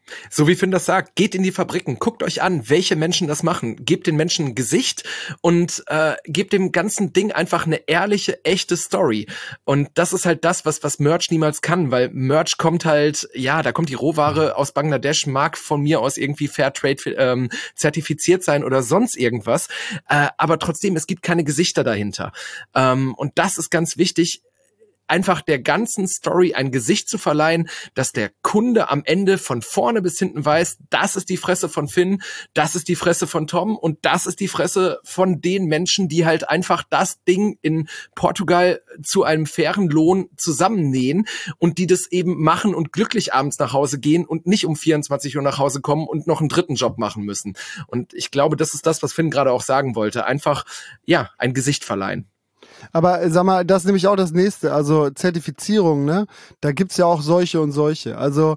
So wie Finn das sagt, geht in die Fabriken, guckt euch an, welche Menschen das machen, gebt den Menschen ein Gesicht und gebt dem ganzen Ding einfach eine ehrliche, echte Story. Und das ist halt das, was Merch niemals kann, weil Merch kommt halt, ja, da kommt die Rohware aus Bangladesch, mag von mir aus irgendwie Fairtrade zertifiziert sein oder sonst irgendwas, aber trotzdem, es gibt keine Gesichter dahinter. Und das ist ganz wichtig, einfach der ganzen Story ein Gesicht zu verleihen, dass der Kunde am Ende von vorne bis hinten weiß, das ist die Fresse von Finn, das ist die Fresse von Tom und das ist die Fresse von den Menschen, die halt einfach das Ding in Portugal zu einem fairen Lohn zusammennähen und die das eben machen und glücklich abends nach Hause gehen und nicht um 24 Uhr nach Hause kommen und noch einen dritten Job machen müssen. Und ich glaube, das ist das, was Finn gerade auch sagen wollte. Einfach, ja, ein Gesicht verleihen. Aber sag mal, das ist nämlich auch das Nächste, also Zertifizierung, ne? Da gibt's ja auch solche und solche. Also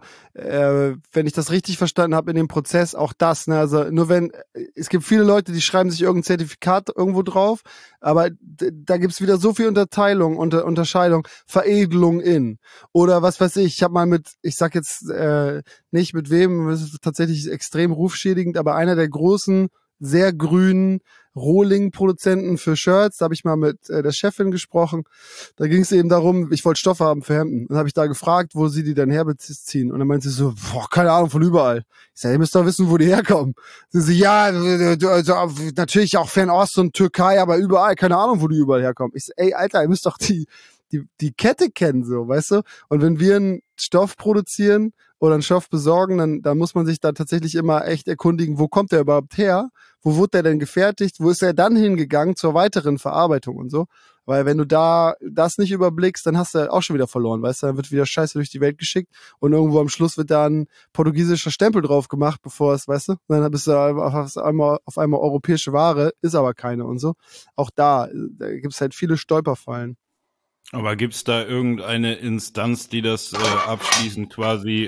wenn ich das richtig verstanden habe in dem Prozess, auch das, ne? Also nur wenn, es gibt viele Leute, die schreiben sich irgendein Zertifikat irgendwo drauf, aber da gibt's wieder so viel Unterteilung, Unterscheidung, Veredelung in. Oder was weiß ich habe mal ich sag jetzt nicht mit wem, das ist tatsächlich extrem rufschädigend, aber einer der großen, sehr grünen Rohling-Produzenten für Shirts, da habe ich mal mit der Chefin gesprochen. Da ging es eben darum, ich wollte Stoffe haben für Hemden. Dann habe ich da gefragt, wo sie die denn herbeziehen. Und dann meinte sie so, keine Ahnung, von überall. Ich sage, ihr müsst doch wissen, wo die herkommen. Sie so, ja, also, natürlich auch Fernost und Türkei, aber überall, keine Ahnung, wo die überall herkommen. Ich so, ey, Alter, ihr müsst doch die Kette kennen, so, weißt du? Und wenn wir einen Stoff produzieren oder einen Stoff besorgen, dann muss man sich da tatsächlich immer echt erkundigen, wo kommt der überhaupt her? Wo wurde der denn gefertigt? Wo ist er dann hingegangen zur weiteren Verarbeitung und so? Weil wenn du da das nicht überblickst, dann hast du auch schon wieder verloren, weißt du? Dann wird wieder Scheiße durch die Welt geschickt und irgendwo am Schluss wird da ein portugiesischer Stempel drauf gemacht, bevor es, weißt du? Dann bist du auf einmal europäische Ware, ist aber keine und so. Auch da gibt's halt viele Stolperfallen. Aber gibt's da irgendeine Instanz, die das abschließend quasi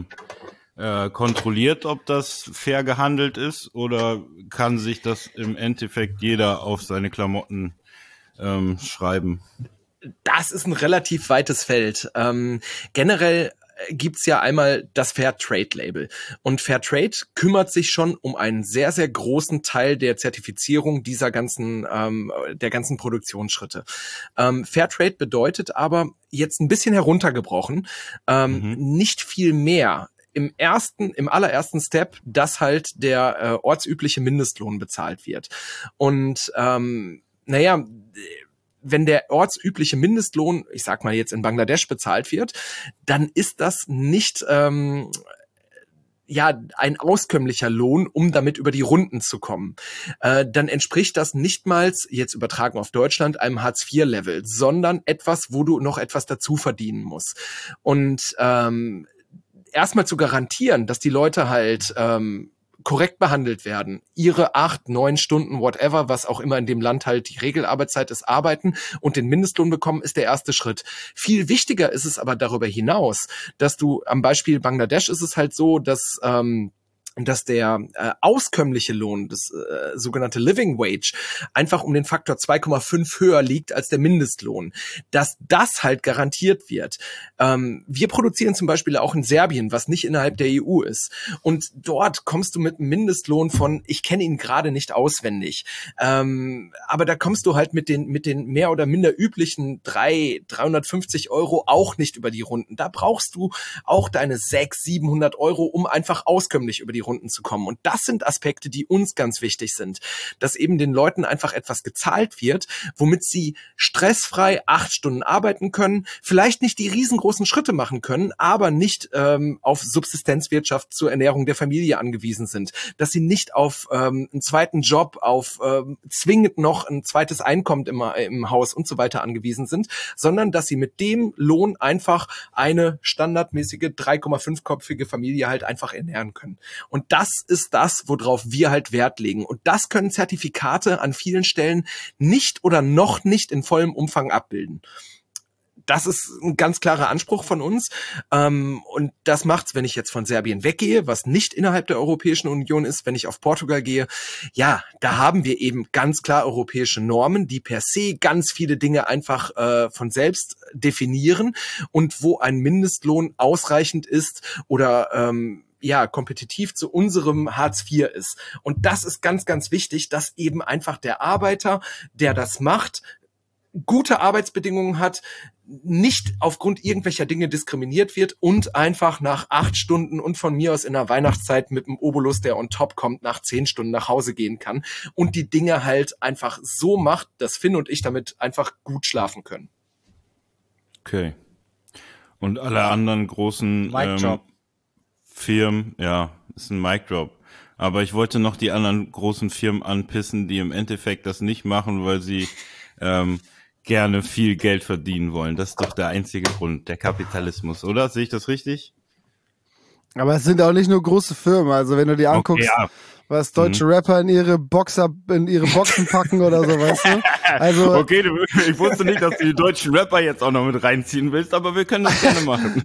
kontrolliert, ob das fair gehandelt ist, oder kann sich das im Endeffekt jeder auf seine Klamotten schreiben? Das ist ein relativ weites Feld. Generell gibt's ja einmal das Fairtrade-Label. Und Fairtrade kümmert sich schon um einen sehr, sehr großen Teil der Zertifizierung dieser der ganzen Produktionsschritte. Fairtrade bedeutet aber, jetzt ein bisschen heruntergebrochen, nicht viel mehr im allerersten Step, dass halt der ortsübliche Mindestlohn bezahlt wird. Und wenn der ortsübliche Mindestlohn, ich sag mal jetzt in Bangladesch, bezahlt wird, dann ist das nicht ein auskömmlicher Lohn, um damit über die Runden zu kommen. Dann entspricht das nichtmals, jetzt übertragen auf Deutschland, einem Hartz-IV-Level, sondern etwas, wo du noch etwas dazu verdienen musst. Und erstmal zu garantieren, dass die Leute halt korrekt behandelt werden, ihre 8, 9 Stunden, whatever, was auch immer in dem Land halt die Regelarbeitszeit ist, arbeiten und den Mindestlohn bekommen, ist der erste Schritt. Viel wichtiger ist es aber darüber hinaus, dass du, am Beispiel Bangladesch ist es halt so, dass der auskömmliche Lohn, das sogenannte Living Wage, einfach um den Faktor 2,5 höher liegt als der Mindestlohn, dass das halt garantiert wird. Wir produzieren zum Beispiel auch in Serbien, was nicht innerhalb der EU ist. Und dort kommst du mit einem Mindestlohn von, ich kenne ihn gerade nicht auswendig, aber da kommst du halt mit den mehr oder minder üblichen 350 € auch nicht über die Runden. Da brauchst du auch deine 600, 700 €, um einfach auskömmlich über die Runden zu kommen. Und das sind Aspekte, die uns ganz wichtig sind, dass eben den Leuten einfach etwas gezahlt wird, womit sie stressfrei 8 Stunden arbeiten können, vielleicht nicht die riesengroßen Schritte machen können, aber nicht auf Subsistenzwirtschaft zur Ernährung der Familie angewiesen sind, dass sie nicht auf einen zweiten Job, auf zwingend noch ein zweites Einkommen im Haus und so weiter angewiesen sind, sondern dass sie mit dem Lohn einfach eine standardmäßige 3,5-köpfige Familie halt einfach ernähren können. Und das ist das, worauf wir halt Wert legen. Und das können Zertifikate an vielen Stellen nicht oder noch nicht in vollem Umfang abbilden. Das ist ein ganz klarer Anspruch von uns. Und das macht's, wenn ich jetzt von Serbien weggehe, was nicht innerhalb der Europäischen Union ist, wenn ich auf Portugal gehe. Ja, da haben wir eben ganz klar europäische Normen, die per se ganz viele Dinge einfach von selbst definieren und wo ein Mindestlohn ausreichend ist oder kompetitiv zu unserem Hartz IV ist. Und das ist ganz, ganz wichtig, dass eben einfach der Arbeiter, der das macht, gute Arbeitsbedingungen hat, nicht aufgrund irgendwelcher Dinge diskriminiert wird und einfach nach 8 Stunden und von mir aus in der Weihnachtszeit mit einem Obolus, der on top kommt, nach 10 Stunden nach Hause gehen kann und die Dinge halt einfach so macht, dass Finn und ich damit einfach gut schlafen können. Okay. Und alle anderen großen Firmen, ja, ist ein Mic-Drop. Aber ich wollte noch die anderen großen Firmen anpissen, die im Endeffekt das nicht machen, weil sie gerne viel Geld verdienen wollen. Das ist doch der einzige Grund, der Kapitalismus, oder? Sehe ich das richtig? Aber es sind auch nicht nur große Firmen. Also wenn du dir anguckst, Okay, ja. was deutsche Rapper in ihre Boxen packen oder so, weißt du? Also Okay, ich wusste nicht, dass du die deutschen Rapper jetzt auch noch mit reinziehen willst, aber wir können das gerne machen.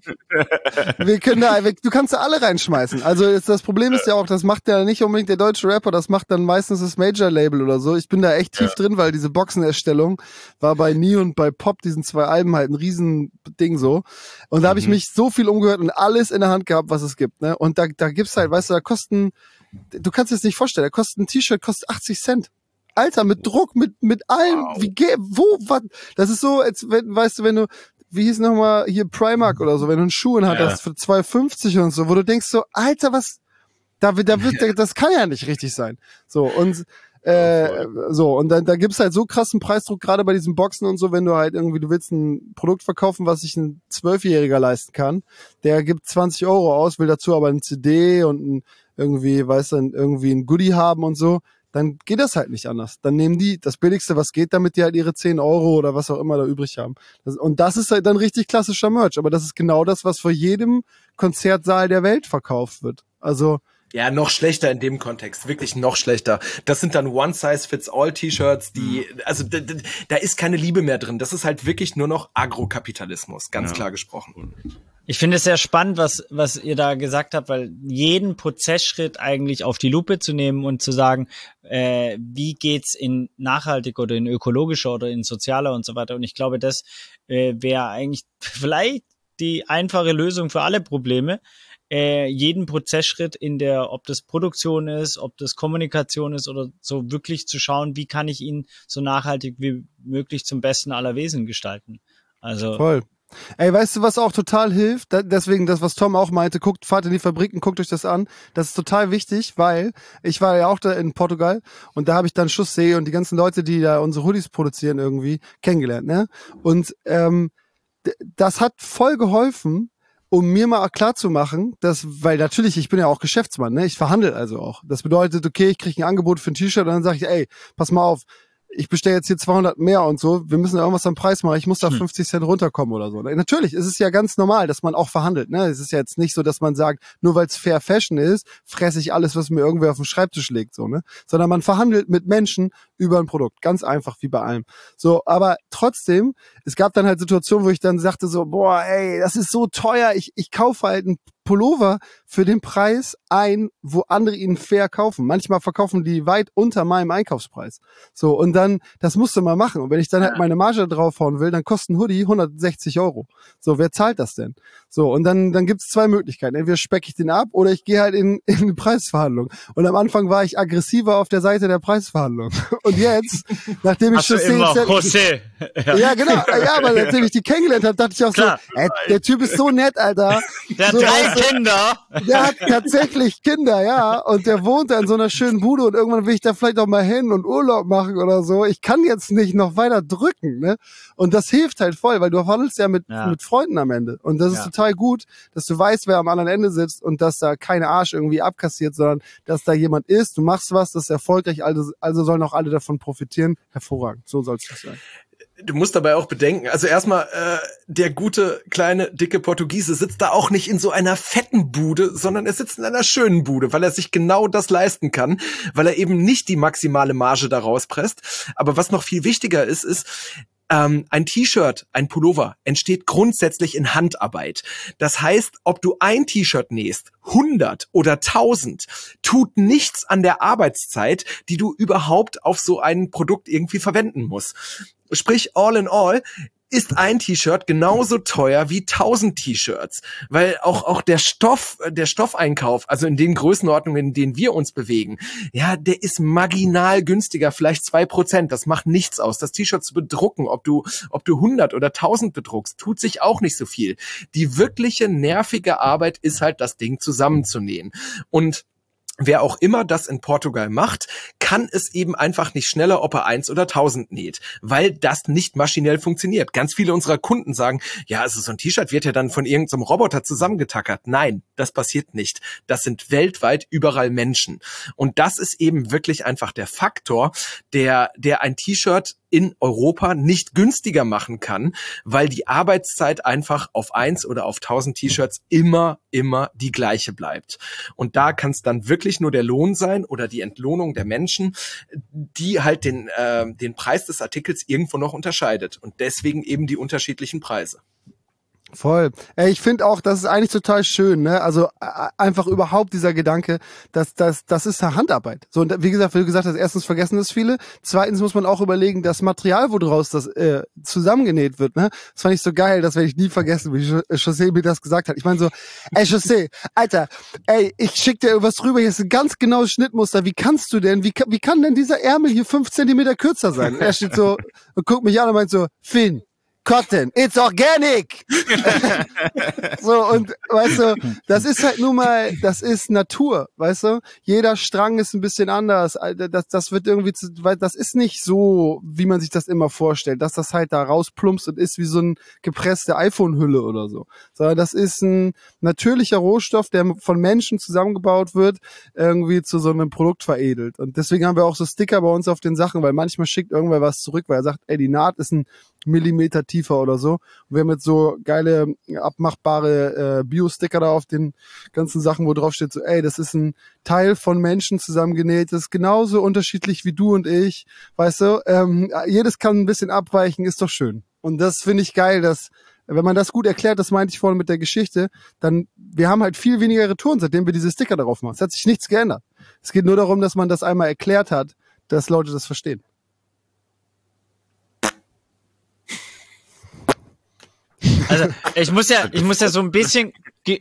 du kannst da alle reinschmeißen. Also das Problem ist ja auch, das macht ja nicht unbedingt der deutsche Rapper, das macht dann meistens das Major-Label oder so. Ich bin da echt tief drin, weil diese Boxenerstellung war bei Nie und bei Pop, diesen 2 Alben halt ein Riesending so. Und da habe ich mich so viel umgehört und alles in der Hand gehabt, was es gibt, ne? Und da gibt's halt, weißt du, du kannst dir das nicht vorstellen, ein T-Shirt kostet 80 Cent. Alter, mit Druck, mit allem, was? Das ist so, als wenn, weißt du, wenn du, wie hieß nochmal hier Primark oder so, wenn du einen Schuh in Hand hast für 2,50 und so, wo du denkst so, Alter, was, das kann ja nicht richtig sein. So, und, und dann, da gibt's halt so krassen Preisdruck, gerade bei diesen Boxen und so, wenn du halt irgendwie, du willst ein Produkt verkaufen, was sich ein 12-Jähriger leisten kann, der gibt 20 Euro aus, will dazu aber ein CD und irgendwie ein Goodie haben und so, dann geht das halt nicht anders. Dann nehmen die das Billigste, was geht, damit die halt ihre 10 Euro oder was auch immer da übrig haben. Und das ist halt dann richtig klassischer Merch. Aber das ist genau das, was vor jedem Konzertsaal der Welt verkauft wird. Also ja, noch schlechter in dem Kontext, wirklich noch schlechter. Das sind dann One-Size-Fits-All-T-Shirts, also da ist keine Liebe mehr drin. Das ist halt wirklich nur noch Agrokapitalismus, ganz klar gesprochen. Ich finde es sehr spannend, was ihr da gesagt habt, weil jeden Prozessschritt eigentlich auf die Lupe zu nehmen und zu sagen, wie geht's in nachhaltig oder in ökologischer oder in sozialer und so weiter. Und ich glaube, das wäre eigentlich vielleicht die einfache Lösung für alle Probleme. Jeden Prozessschritt ob das Produktion ist, ob das Kommunikation ist oder so, wirklich zu schauen, wie kann ich ihn so nachhaltig wie möglich zum besten aller Wesen gestalten. Also voll. Ey, weißt du, was auch total hilft? Deswegen das, was Tom auch meinte, fahrt in die Fabriken, guckt euch das an. Das ist total wichtig, weil ich war ja auch da in Portugal und da habe ich dann Chaussee und die ganzen Leute, die da unsere Hoodies produzieren irgendwie, kennengelernt, ne? Und das hat voll geholfen, um mir mal klar zu machen, weil natürlich, ich bin ja auch Geschäftsmann, ne? Ich verhandle also auch. Das bedeutet, okay, ich kriege ein Angebot für ein T-Shirt und dann sage ich, ey, pass mal auf, ich bestelle jetzt hier 200 mehr und so, wir müssen ja irgendwas am Preis machen, ich muss da 50 Cent runterkommen oder so. Natürlich, es ist ja ganz normal, dass man auch verhandelt, ne? Es ist ja jetzt nicht so, dass man sagt, nur weil es Fair Fashion ist, fresse ich alles, was mir irgendwer auf den Schreibtisch legt, so, ne? Sondern man verhandelt mit Menschen über ein Produkt, ganz einfach, wie bei allem. So, aber trotzdem, es gab dann halt Situationen, wo ich dann sagte so, boah, ey, das ist so teuer, ich kaufe halt einen Pullover für den Preis ein, wo andere ihn fair kaufen. Manchmal verkaufen die weit unter meinem Einkaufspreis. So, und dann, das musst du mal machen. Und wenn ich dann halt meine Marge draufhauen will, dann kostet ein Hoodie 160 Euro. So, wer zahlt das denn? So, und dann gibt's 2 Möglichkeiten. Entweder specke ich den ab oder ich gehe halt in eine Preisverhandlung. Und am Anfang war ich aggressiver auf der Seite der Preisverhandlung. Und jetzt, nachdem ich José. Ja, genau. Ja, aber nachdem ich die kennengelernt habe, dachte ich auch Klar. so, der Typ ist so nett, Alter. Der hat so, 3 Kinder. Der hat tatsächlich Kinder, ja. Und der wohnt da in so einer schönen Bude und irgendwann will ich da vielleicht auch mal hin und Urlaub machen oder so. Ich kann jetzt nicht noch weiter drücken, ne? Und das hilft halt voll, weil du verhandelst ja mit Freunden am Ende. Und das ist total gut, dass du weißt, wer am anderen Ende sitzt und dass da keine Arsch irgendwie abkassiert, sondern dass da jemand ist, du machst was, das ist erfolgreich, also sollen auch alle davon profitieren. Hervorragend, so soll es sein. Du musst dabei auch bedenken, also erstmal, der gute, kleine, dicke Portugiese sitzt da auch nicht in so einer fetten Bude, sondern er sitzt in einer schönen Bude, weil er sich genau das leisten kann, weil er eben nicht die maximale Marge da rauspresst. Aber was noch viel wichtiger ist, ein T-Shirt, ein Pullover entsteht grundsätzlich in Handarbeit. Das heißt, ob du ein T-Shirt nähst, 100 oder 1000, tut nichts an der Arbeitszeit, die du überhaupt auf so ein Produkt irgendwie verwenden musst. Sprich, all in all, ist ein T-Shirt genauso teuer wie 1000 T-Shirts, weil auch der Stoffeinkauf, also in den Größenordnungen, in denen wir uns bewegen, ja, der ist marginal günstiger, vielleicht 2%, das macht nichts aus. Das T-Shirt zu bedrucken, ob du 100 oder 1000 bedruckst, tut sich auch nicht so viel. Die wirkliche nervige Arbeit ist halt, das Ding zusammenzunähen. Und wer auch immer das in Portugal macht, kann es eben einfach nicht schneller, ob er 1 oder 1000 näht, weil das nicht maschinell funktioniert. Ganz viele unserer Kunden sagen, ja, also so ein T-Shirt wird ja dann von irgendeinem Roboter zusammengetackert. Nein, das passiert nicht. Das sind weltweit überall Menschen. Und das ist eben wirklich einfach der Faktor, der ein T-Shirt in Europa nicht günstiger machen kann, weil die Arbeitszeit einfach auf 1 oder auf 1000 T-Shirts immer die gleiche bleibt. Und da kann es dann wirklich nur der Lohn sein oder die Entlohnung der Menschen, die halt den Preis des Artikels irgendwo noch unterscheidet. Und deswegen eben die unterschiedlichen Preise. Voll. Ey, ich finde auch, das ist eigentlich total schön, ne? Also einfach überhaupt dieser Gedanke, das ist ja Handarbeit. So, und wie gesagt, erstens vergessen das viele, zweitens muss man auch überlegen, das Material, woraus das zusammengenäht wird, ne? Das fand ich so geil, das werde ich nie vergessen, wie José mir das gesagt hat. Ich meine so, ey José, Alter, ey, ich schick dir irgendwas rüber, hier ist ein ganz genaues Schnittmuster, wie kannst du denn, wie kann denn dieser Ärmel hier 5 Zentimeter kürzer sein? Und er steht so und guckt mich an und meint so, Finn, Cotton, it's organic! So, und weißt du, das ist halt nun mal, das ist Natur, weißt du? Jeder Strang ist ein bisschen anders. Das wird irgendwie, weil das ist nicht so, wie man sich das immer vorstellt, dass das halt da rausplumpst und ist wie so ein gepresste iPhone-Hülle oder so. Sondern das ist ein natürlicher Rohstoff, der von Menschen zusammengebaut wird, irgendwie zu so einem Produkt veredelt. Und deswegen haben wir auch so Sticker bei uns auf den Sachen, weil manchmal schickt irgendwer was zurück, weil er sagt, ey, die Naht ist ein Millimeter tiefer oder so. Und wir haben jetzt so geile, abmachbare Bio-Sticker da auf den ganzen Sachen, wo drauf steht so, ey, das ist ein Teil von Menschen zusammengenäht, das ist genauso unterschiedlich wie du und ich, weißt du, jedes kann ein bisschen abweichen, ist doch schön. Und das finde ich geil, dass, wenn man das gut erklärt, das meinte ich vorhin mit der Geschichte, dann, wir haben halt viel weniger Retouren, seitdem wir diese Sticker darauf machen. Es hat sich nichts geändert. Es geht nur darum, dass man das einmal erklärt hat, dass Leute das verstehen. Also ich muss ja so ein bisschen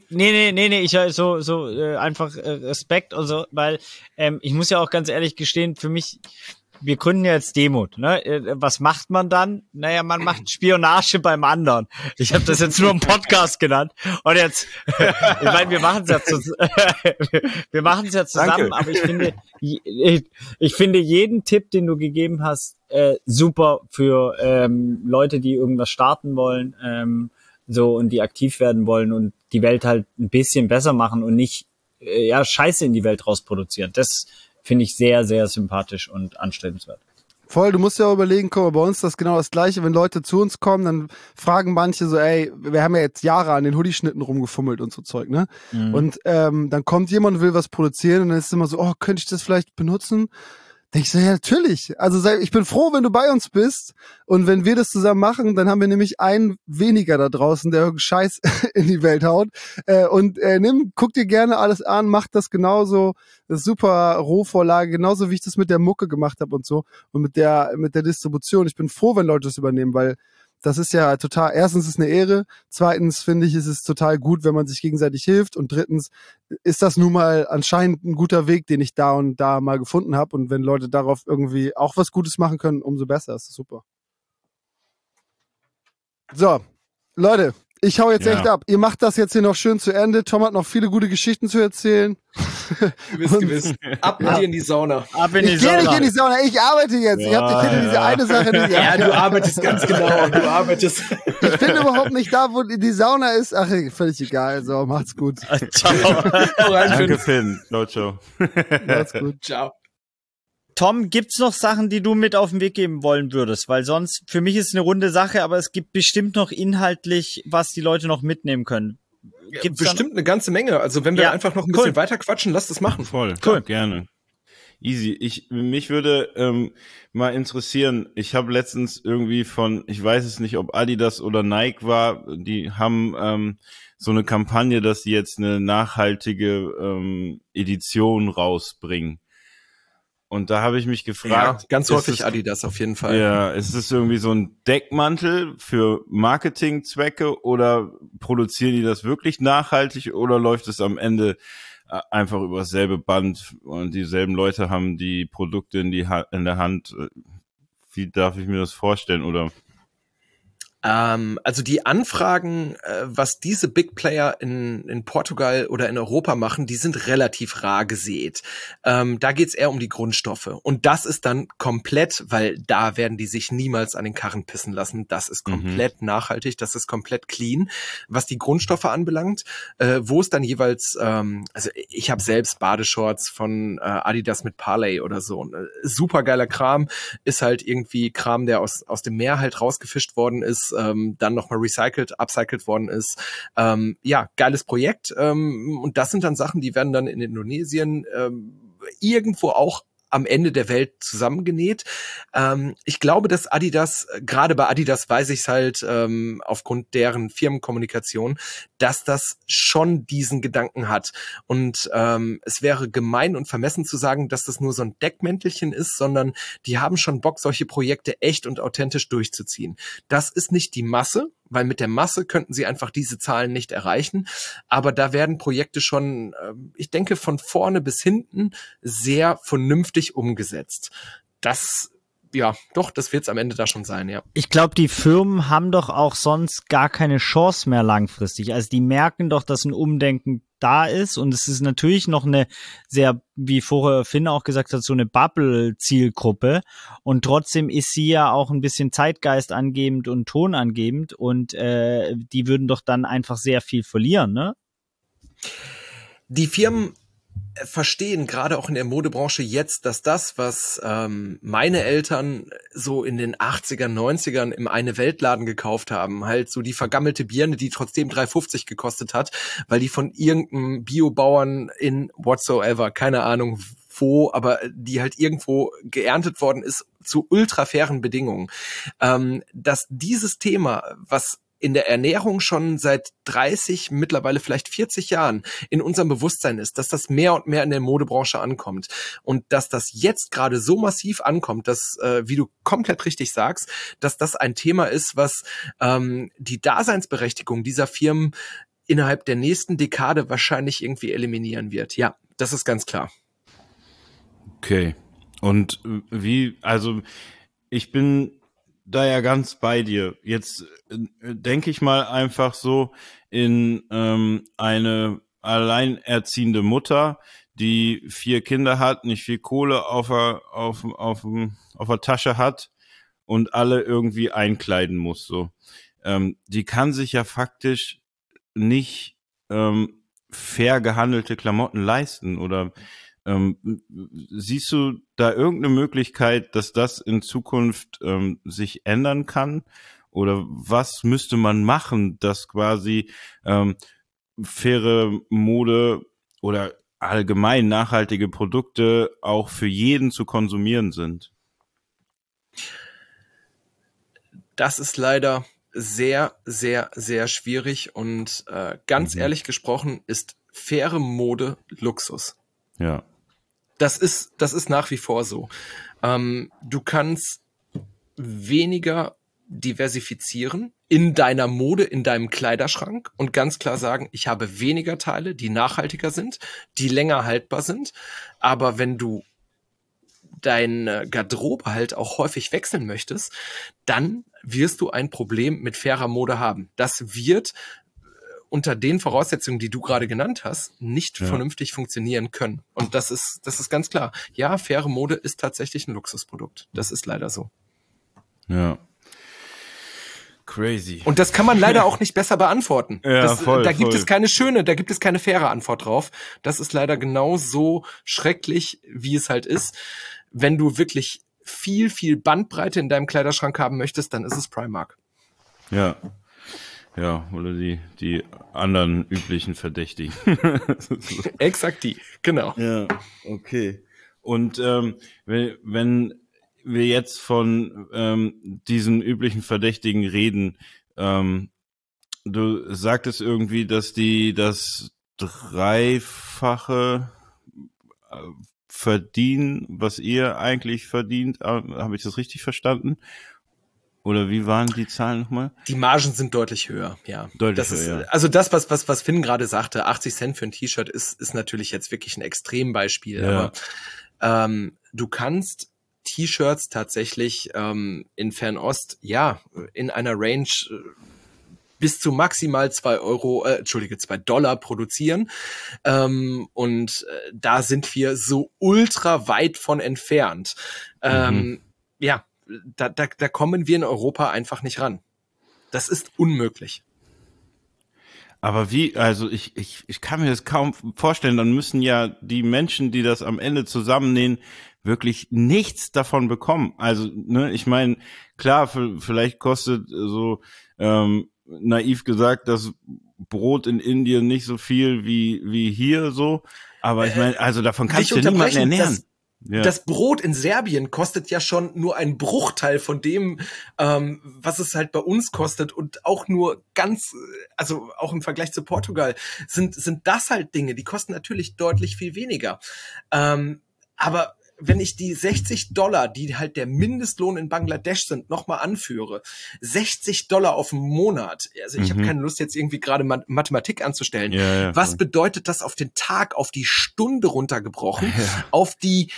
einfach Respekt und so, weil ich muss ja auch ganz ehrlich gestehen, für mich, wir gründen ja jetzt Demut, ne? Was macht man dann? Naja, man macht Spionage beim anderen. Ich habe das jetzt nur im Podcast genannt. Und jetzt, ich meine, wir machen es ja zusammen, aber ich finde jeden Tipp, den du gegeben hast, super für Leute, die irgendwas starten wollen, so, und die aktiv werden wollen und die Welt halt ein bisschen besser machen und nicht Scheiße in die Welt rausproduzieren. Das finde ich sehr, sehr sympathisch und anstrebenswert. Voll, du musst ja auch überlegen, guck mal, bei uns ist das genau das Gleiche. Wenn Leute zu uns kommen, dann fragen manche so, ey, wir haben ja jetzt Jahre an den Hoodie-Schnitten rumgefummelt und so Zeug, ne? Mhm. Und dann kommt jemand und will was produzieren und dann ist es immer so, oh, könnte ich das vielleicht benutzen? Denke ich so, ja, natürlich. Also ich bin froh, wenn du bei uns bist und wenn wir das zusammen machen, dann haben wir nämlich einen weniger da draußen, der irgendeinen Scheiß in die Welt haut. Guck dir gerne alles an, mach das genauso. Das ist super Rohvorlage, genauso wie ich das mit der Mucke gemacht habe und so und mit der Distribution. Ich bin froh, wenn Leute das übernehmen, weil das ist ja total, erstens ist es eine Ehre, zweitens finde ich, ist es total gut, wenn man sich gegenseitig hilft und drittens ist das nun mal anscheinend ein guter Weg, den ich da und da mal gefunden habe und wenn Leute darauf irgendwie auch was Gutes machen können, umso besser, ist das super. So, Leute, ich hau jetzt echt ab. Ihr macht das jetzt hier noch schön zu Ende. Tom hat noch viele gute Geschichten zu erzählen. Gewiss. Ab mit dir in die Sauna. Ich gehe nicht in die Sauna, ich arbeite jetzt. Ja. Ich habe diese eine Sache nicht. Ja, du arbeitest ganz genau. Ich bin überhaupt nicht da, wo die Sauna ist. Ach, völlig egal. So, macht's gut. Ciao. Danke, Finn. Ciao. Macht's gut. Ciao. Tom, gibt's noch Sachen, die du mit auf den Weg geben wollen würdest? Weil sonst, für mich ist es eine runde Sache, aber es gibt bestimmt noch inhaltlich, was die Leute noch mitnehmen können. Gibt's bestimmt eine ganze Menge. Also wenn wir einfach noch ein bisschen weiter quatschen, lass das machen. Voll, cool. Gerne. Easy. Mich würde mal interessieren, ich habe letztens irgendwie ich weiß es nicht, ob Adidas oder Nike war, die haben so eine Kampagne, dass sie jetzt eine nachhaltige Edition rausbringen. Und da habe ich mich gefragt. Ja, ganz häufig Adidas auf jeden Fall. Ja, ist es irgendwie so ein Deckmantel für Marketingzwecke oder produzieren die das wirklich nachhaltig oder läuft es am Ende einfach über dasselbe Band und dieselben Leute haben die Produkte in der Hand? Wie darf ich mir das vorstellen? Oder? Also die Anfragen, was diese Big Player in Portugal oder in Europa machen, die sind relativ rar gesät. Da geht's eher um die Grundstoffe. Und das ist dann komplett, weil da werden die sich niemals an den Karren pissen lassen. Das ist komplett nachhaltig, das ist komplett clean. Was die Grundstoffe anbelangt, wo es dann jeweils, also ich habe selbst Badeshorts von Adidas mit Parley oder so. Super geiler Kram, ist halt irgendwie Kram, der aus dem Meer halt rausgefischt worden ist, dann nochmal upcycled worden ist. Ja, geiles Projekt. Und das sind dann Sachen, die werden dann in Indonesien irgendwo auch am Ende der Welt zusammengenäht. Ich glaube, dass Adidas, gerade bei Adidas weiß ich es halt aufgrund deren Firmenkommunikation, dass das schon diesen Gedanken hat. Und es wäre gemein und vermessen zu sagen, dass das nur so ein Deckmäntelchen ist, sondern die haben schon Bock, solche Projekte echt und authentisch durchzuziehen. Das ist nicht die Masse, weil mit der Masse könnten sie einfach diese Zahlen nicht erreichen. Aber da werden Projekte schon, ich denke, von vorne bis hinten sehr vernünftig umgesetzt. Das, ja, doch, das wird's am Ende da schon sein, ja. Ich glaube, die Firmen haben doch auch sonst gar keine Chance mehr langfristig. Also die merken doch, dass ein Umdenken da ist und es ist natürlich noch eine sehr, wie vorher Finn auch gesagt hat, so eine Bubble-Zielgruppe und trotzdem ist sie ja auch ein bisschen Zeitgeist angebend und Ton angebend und die würden doch dann einfach sehr viel verlieren, ne? Die Firmen verstehen gerade auch in der Modebranche jetzt, dass das, was meine Eltern so in den 80er, 90ern im Eine-Welt-Laden gekauft haben, halt so die vergammelte Birne, die trotzdem 3,50 gekostet hat, weil die von irgendeinem Biobauern in whatsoever, keine Ahnung wo, aber die halt irgendwo geerntet worden ist zu ultra fairen Bedingungen. Dass dieses Thema, was in der Ernährung schon seit 30, mittlerweile vielleicht 40 Jahren in unserem Bewusstsein ist, dass das mehr und mehr in der Modebranche ankommt und dass das jetzt gerade so massiv ankommt, dass, wie du komplett richtig sagst, dass das ein Thema ist, was die Daseinsberechtigung dieser Firmen innerhalb der nächsten Dekade wahrscheinlich irgendwie eliminieren wird. Ja, das ist ganz klar. Okay. Und also ich bin da ja ganz bei dir. Jetzt denke ich mal einfach so in eine alleinerziehende Mutter, die 4 Kinder hat, nicht viel Kohle auf der Tasche hat und alle irgendwie einkleiden muss. So, die kann sich ja faktisch nicht fair gehandelte Klamotten leisten oder siehst du da irgendeine Möglichkeit, dass das in Zukunft sich ändern kann? Oder was müsste man machen, dass quasi faire Mode oder allgemein nachhaltige Produkte auch für jeden zu konsumieren sind? Das ist leider sehr, sehr, sehr schwierig und ganz ehrlich gesprochen ist faire Mode Luxus. Ja. Das ist nach wie vor so. Du kannst weniger diversifizieren in deiner Mode, in deinem Kleiderschrank und ganz klar sagen, ich habe weniger Teile, die nachhaltiger sind, die länger haltbar sind. Aber wenn du deine Garderobe halt auch häufig wechseln möchtest, dann wirst du ein Problem mit fairer Mode haben. Das wird unter den Voraussetzungen, die du gerade genannt hast, nicht vernünftig funktionieren können. Und das ist ganz klar. Ja, faire Mode ist tatsächlich ein Luxusprodukt. Das ist leider so. Ja. Crazy. Und das kann man leider auch nicht besser beantworten. Ja, voll, da gibt es keine schöne, da gibt es keine faire Antwort drauf. Das ist leider genauso schrecklich, wie es halt ist. Wenn du wirklich viel, viel Bandbreite in deinem Kleiderschrank haben möchtest, dann ist es Primark. Ja. Ja, oder die anderen üblichen Verdächtigen. Exakt die, genau. Ja, okay. Und wenn wir jetzt von diesen üblichen Verdächtigen reden, du sagtest irgendwie, dass die das Dreifache verdienen, was ihr eigentlich verdient. Habe ich das richtig verstanden? Oder wie waren die Zahlen nochmal? Die Margen sind deutlich höher, ja. Deutlich das höher, ist, also das, was Finn gerade sagte, 80 Cent für ein T-Shirt ist natürlich jetzt wirklich ein Extrembeispiel. Ja. Aber du kannst T-Shirts tatsächlich in Fernost, ja, in einer Range bis zu maximal $2 produzieren. Und da sind wir so ultra weit von entfernt. Ja, da kommen wir in Europa einfach nicht ran. Das ist unmöglich. Aber wie, also ich kann mir das kaum vorstellen, dann müssen ja die Menschen, die das am Ende zusammennähen, wirklich nichts davon bekommen. Also, ne, ich meine, klar, vielleicht kostet so naiv gesagt das Brot in Indien nicht so viel wie hier so, aber ich meine, also davon kannst du niemanden ernähren. Das Brot in Serbien kostet ja schon nur einen Bruchteil von dem, was es halt bei uns kostet und auch nur ganz, also auch im Vergleich zu Portugal, sind das halt Dinge, die kosten natürlich deutlich viel weniger. Aber wenn ich die $60, die halt der Mindestlohn in Bangladesch sind, nochmal anführe, $60 auf den Monat, also ich habe keine Lust jetzt irgendwie gerade Mathematik anzustellen. Ja, was bedeutet das auf den Tag, auf die Stunde runtergebrochen, auf die,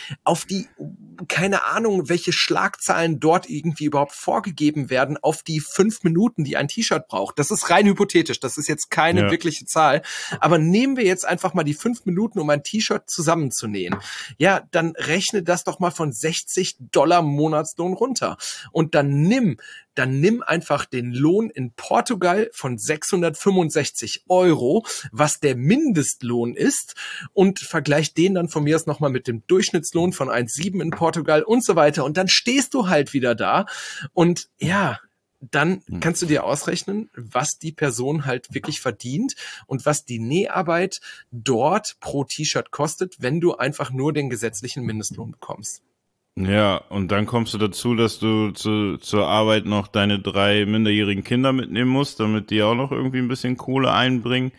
keine Ahnung, welche Schlagzahlen dort irgendwie überhaupt vorgegeben werden, auf die 5 Minuten, die ein T-Shirt braucht. Das ist rein hypothetisch, das ist jetzt keine wirkliche Zahl. Aber nehmen wir jetzt einfach mal die 5 Minuten, um ein T-Shirt zusammenzunähen. Ja, dann rechne das doch mal von $60 Monatslohn runter. Und dann nimm einfach den Lohn in Portugal von 665 €, was der Mindestlohn ist, und vergleich den dann von mir aus nochmal mit dem Durchschnittslohn von 1,7 in Portugal und so weiter. Und dann stehst du halt wieder da. Und ja, dann kannst du dir ausrechnen, was die Person halt wirklich verdient und was die Näharbeit dort pro T-Shirt kostet, wenn du einfach nur den gesetzlichen Mindestlohn bekommst. Ja, und dann kommst du dazu, dass du zur Arbeit noch deine 3 minderjährigen Kinder mitnehmen musst, damit die auch noch irgendwie ein bisschen Kohle einbringen.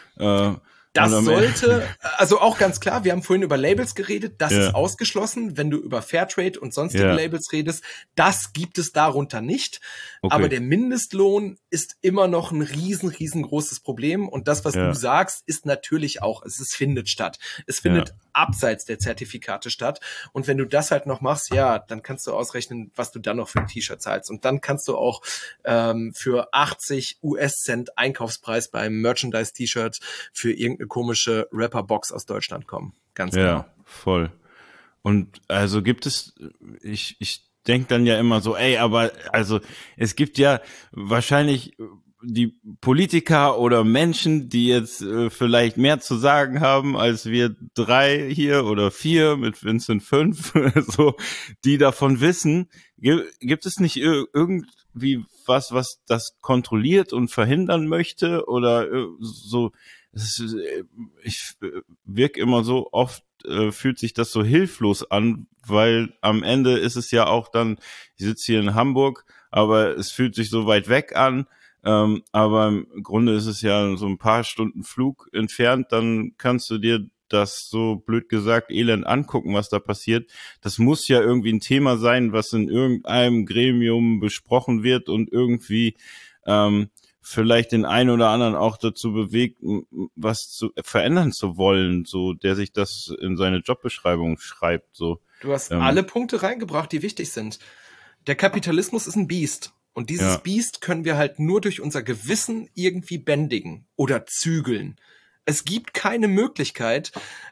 Das sollte, also auch ganz klar, wir haben vorhin über Labels geredet, das ist ausgeschlossen, wenn du über Fairtrade und sonstige Labels redest, das gibt es darunter nicht, aber der Mindestlohn ist immer noch ein riesengroßes Problem, und das, was du sagst, ist natürlich auch, es findet statt. Es findet abseits der Zertifikate statt, und wenn du das halt noch machst, ja, dann kannst du ausrechnen, was du dann noch für ein T-Shirt zahlst, und dann kannst du auch für 80 US-Cent Einkaufspreis beim Merchandise-T-Shirt für irgendeine komische Rapper-Box aus Deutschland kommen. Ganz genau. Ja, voll. Und also gibt es, ich denke dann ja immer so, aber also es gibt ja wahrscheinlich die Politiker oder Menschen, die jetzt vielleicht mehr zu sagen haben als wir 3 hier oder 4 mit Vincent 5, so, die davon wissen. Gibt es nicht irgendwie was das kontrolliert und verhindern möchte oder so? Ich wirke immer so oft, fühlt sich das so hilflos an, weil am Ende ist es ja auch dann, ich sitze hier in Hamburg, aber es fühlt sich so weit weg an, aber im Grunde ist es ja so ein paar Stunden Flug entfernt, dann kannst du dir das, so blöd gesagt, elend angucken, was da passiert. Das muss ja irgendwie ein Thema sein, was in irgendeinem Gremium besprochen wird und irgendwie vielleicht den einen oder anderen auch dazu bewegt, was zu verändern zu wollen, so, der sich das in seine Jobbeschreibung schreibt, so. Du hast alle Punkte reingebracht, die wichtig sind. Der Kapitalismus ist ein Biest. Und dieses Biest können wir halt nur durch unser Gewissen irgendwie bändigen oder zügeln. Es gibt keine Möglichkeit,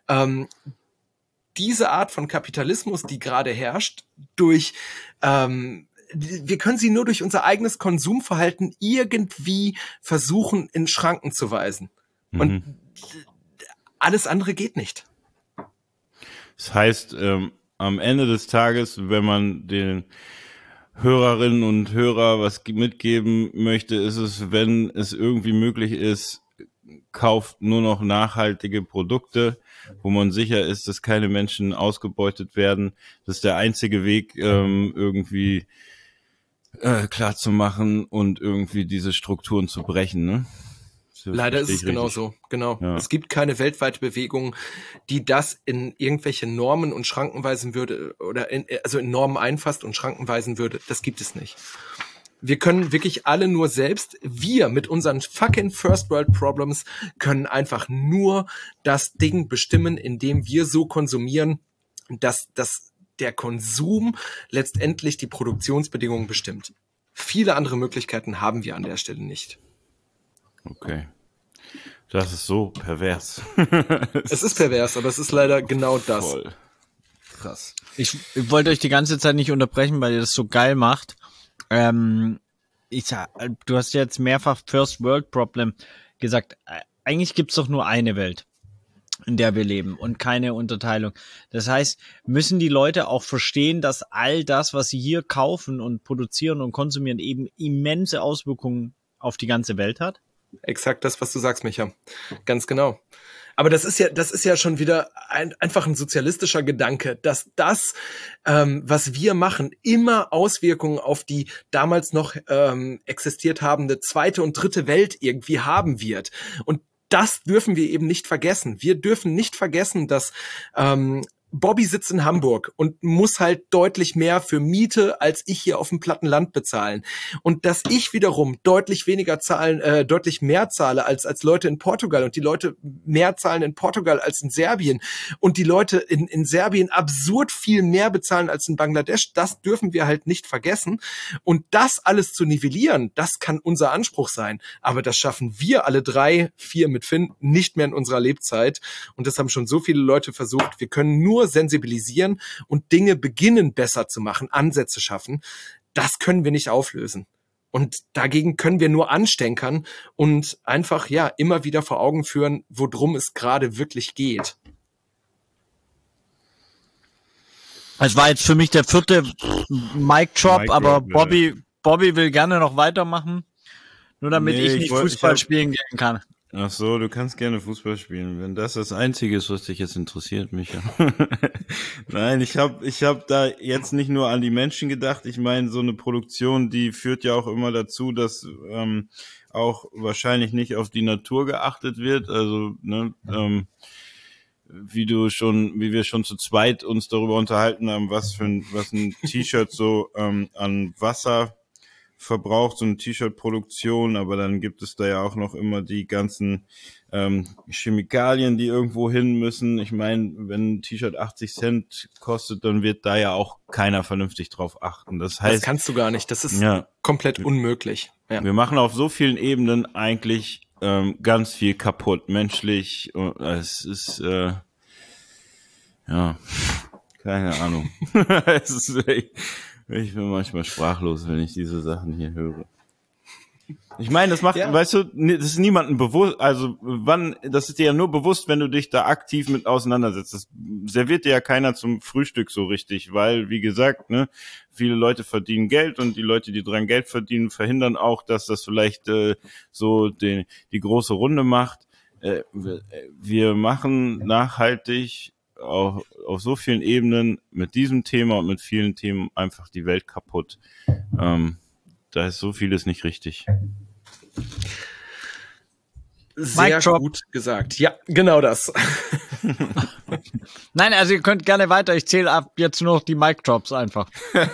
diese Art von Kapitalismus, die gerade herrscht, durch wir können sie nur durch unser eigenes Konsumverhalten irgendwie versuchen, in Schranken zu weisen. Und alles andere geht nicht. Das heißt, am Ende des Tages, wenn man den Hörerinnen und Hörer was mitgeben möchte, ist es, wenn es irgendwie möglich ist, kauft nur noch nachhaltige Produkte, wo man sicher ist, dass keine Menschen ausgebeutet werden. Das ist der einzige Weg, irgendwie klar zu machen und irgendwie diese Strukturen zu brechen, ne? Leider ist es genauso, genau. Ja. Es gibt keine weltweite Bewegung, die das in irgendwelche Normen und Schranken weisen würde oder in Normen einfasst und Schranken weisen würde. Das gibt es nicht. Wir können wirklich alle nur selbst, wir mit unseren fucking First World Problems können einfach nur das Ding bestimmen, indem wir so konsumieren, dass der Konsum letztendlich die Produktionsbedingungen bestimmt. Viele andere Möglichkeiten haben wir an der Stelle nicht. Okay. Das ist so pervers. Es ist pervers, aber es ist leider genau das. Voll. Krass. Ich wollte euch die ganze Zeit nicht unterbrechen, weil ihr das so geil macht. Du hast jetzt mehrfach First World Problem gesagt. Eigentlich gibt's doch nur eine Welt, in der wir leben und keine Unterteilung. Das heißt, müssen die Leute auch verstehen, dass all das, was sie hier kaufen und produzieren und konsumieren, eben immense Auswirkungen auf die ganze Welt hat? Exakt das, was du sagst, Micha. Ganz genau. Aber das ist ja schon wieder einfach ein sozialistischer Gedanke, dass das, was wir machen, immer Auswirkungen auf die damals noch existiert habende zweite und dritte Welt irgendwie haben wird. Und das dürfen wir eben nicht vergessen. Wir dürfen nicht vergessen, dass Bobby sitzt in Hamburg und muss halt deutlich mehr für Miete als ich hier auf dem platten Land bezahlen. Und dass ich wiederum deutlich mehr zahle als Leute in Portugal und die Leute mehr zahlen in Portugal als in Serbien und die Leute in Serbien absurd viel mehr bezahlen als in Bangladesch, das dürfen wir halt nicht vergessen. Und das alles zu nivellieren, das kann unser Anspruch sein. Aber das schaffen wir alle 3, 4 mit Finn nicht mehr in unserer Lebzeit. Und das haben schon so viele Leute versucht. Wir können nur sensibilisieren und Dinge beginnen besser zu machen, Ansätze schaffen. Das können wir nicht auflösen. Und dagegen können wir nur anstänkern und einfach, immer wieder vor Augen führen, worum es gerade wirklich geht. Es war jetzt für mich der 4. Mic-Drop, aber Bobby will gerne noch weitermachen, nur damit ich nicht Fußball spielen gehen kann. Ach so, du kannst gerne Fußball spielen, wenn das Einzige ist, was dich jetzt interessiert, Micha. Nein, ich hab da jetzt nicht nur an die Menschen gedacht. Ich meine, so eine Produktion, die führt ja auch immer dazu, dass auch wahrscheinlich nicht auf die Natur geachtet wird. Also, wie wir schon zu zweit uns darüber unterhalten haben, was ein T-Shirt so an Wasser verbraucht, so eine T-Shirt-Produktion, aber dann gibt es da ja auch noch immer die ganzen Chemikalien, die irgendwo hin müssen. Ich meine, wenn ein T-Shirt 80 Cent kostet, dann wird da ja auch keiner vernünftig drauf achten. Das heißt, das kannst du gar nicht, das ist komplett unmöglich. Ja. Wir machen auf so vielen Ebenen eigentlich ganz viel kaputt, menschlich. Es ist, keine Ahnung. Es ist echt, ich bin manchmal sprachlos, wenn ich diese Sachen hier höre. Ich meine, das macht, weißt du, das ist niemandem bewusst, also das ist dir ja nur bewusst, wenn du dich da aktiv mit auseinandersetzt. Das serviert dir ja keiner zum Frühstück so richtig, weil, wie gesagt, viele Leute verdienen Geld und die Leute, die dran Geld verdienen, verhindern auch, dass das vielleicht so die große Runde macht. Wir machen nachhaltig auf so vielen Ebenen mit diesem Thema und mit vielen Themen einfach die Welt kaputt. Da ist so vieles nicht richtig. Sehr gut gesagt. Ja, genau das. Nein, also ihr könnt gerne weiter. Ich zähle ab jetzt nur noch die Mic-Drops einfach.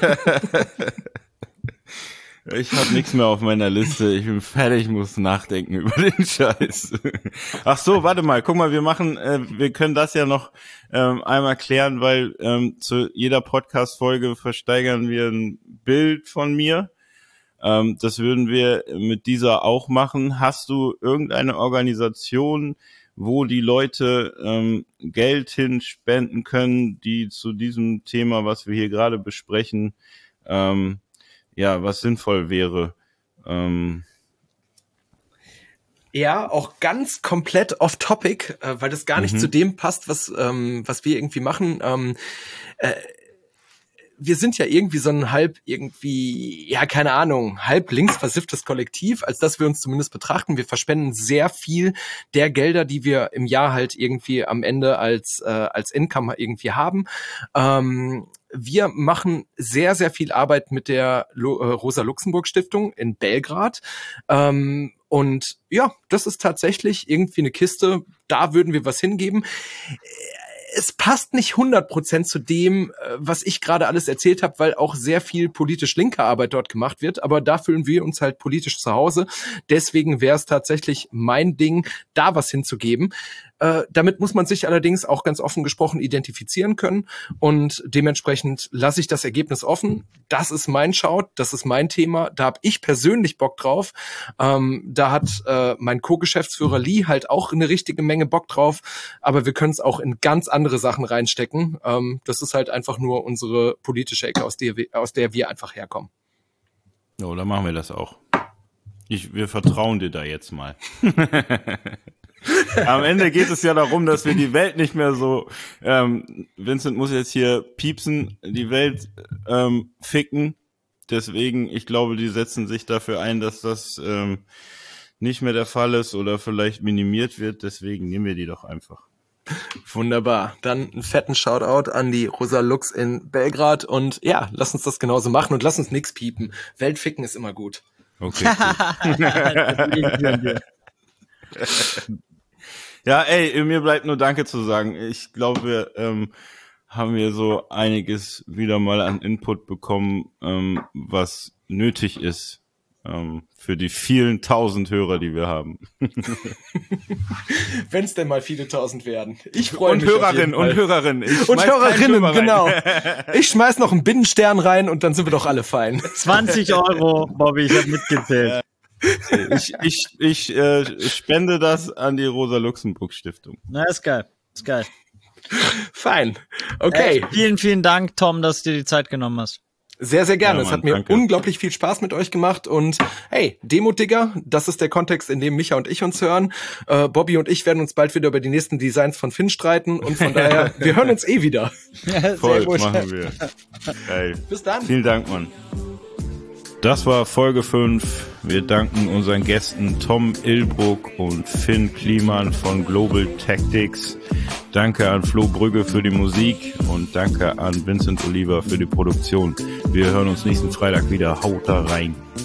Ich habe nichts mehr auf meiner Liste. Ich bin fertig, muss nachdenken über den Scheiß. Ach so, warte mal. Guck mal, wir können das ja noch einmal klären, weil zu jeder Podcast-Folge versteigern wir ein Bild von mir. Das würden wir mit dieser auch machen. Hast du irgendeine Organisation, wo die Leute Geld hinspenden können, die zu diesem Thema, was wir hier gerade besprechen, was sinnvoll wäre? Ja, auch ganz komplett off-topic, weil das gar nicht zu dem passt, was wir irgendwie machen. Wir sind ja irgendwie so ein halb links versifftes Kollektiv, als dass wir uns zumindest betrachten. Wir verspenden sehr viel der Gelder, die wir im Jahr halt irgendwie am Ende als Income irgendwie haben. Wir machen sehr, sehr viel Arbeit mit der Rosa-Luxemburg-Stiftung in Belgrad. Und ja, das ist tatsächlich irgendwie eine Kiste, da würden wir was hingeben. Es passt nicht 100% zu dem, was ich gerade alles erzählt habe, weil auch sehr viel politisch linke Arbeit dort gemacht wird. Aber da fühlen wir uns halt politisch zu Hause. Deswegen wäre es tatsächlich mein Ding, da was hinzugeben. Damit muss man sich allerdings auch ganz offen gesprochen identifizieren können. Und dementsprechend lasse ich das Ergebnis offen. Das ist mein Shout, das ist mein Thema. Da habe ich persönlich Bock drauf. Da hat mein Co-Geschäftsführer Lee halt auch eine richtige Menge Bock drauf. Aber wir können es auch in ganz andere Sachen reinstecken. Das ist halt einfach nur unsere politische Ecke, aus der wir einfach herkommen. So, dann machen wir das auch. Wir vertrauen dir da jetzt mal. Am Ende geht es ja darum, dass wir die Welt nicht mehr so, Vincent muss jetzt hier piepsen, die Welt ficken. Deswegen, ich glaube, die setzen sich dafür ein, dass das nicht mehr der Fall ist oder vielleicht minimiert wird. Deswegen nehmen wir die doch einfach. Wunderbar. Dann einen fetten Shoutout an die Rosa Lux in Belgrad. Und ja, lass uns das genauso machen und lass uns nix piepen. Weltficken ist immer gut. Okay. Ja, ey, mir bleibt nur Danke zu sagen. Ich glaube, wir haben hier so einiges wieder mal an Input bekommen, was nötig ist für die vielen 1000 Hörer, die wir haben. Wenn es denn mal viele 1000 werden. Ich freue mich. Und Hörerinnen. Und Hörerinnen, genau. Ich schmeiß noch einen Binnenstern rein und dann sind wir doch alle fein. 20 Euro, Bobby, ich habe mitgezählt. Ich spende das an die Rosa-Luxemburg-Stiftung. Na, ist geil. Ist geil. Fein. Okay. Vielen, vielen Dank, Tom, dass du dir die Zeit genommen hast. Sehr, sehr gerne. Ja, es Mann, hat mir danke. unglaublich viel Spaß mit euch gemacht. Und hey, Demo-Digger, das ist der Kontext, in dem Micha und ich uns hören. Bobby und ich werden uns bald wieder über die nächsten Designs von Finn streiten. Und von daher, wir hören uns eh wieder. Voll, machen wir. Geil. Bis dann. Vielen Dank, Mann. Das war Folge 5. Wir danken unseren Gästen Tom Ilbruck und Finn Kliman von Global Tactics. Danke an Flo Brügge für die Musik und danke an Vincent Oliver für die Produktion. Wir hören uns nächsten Freitag wieder. Haut da rein.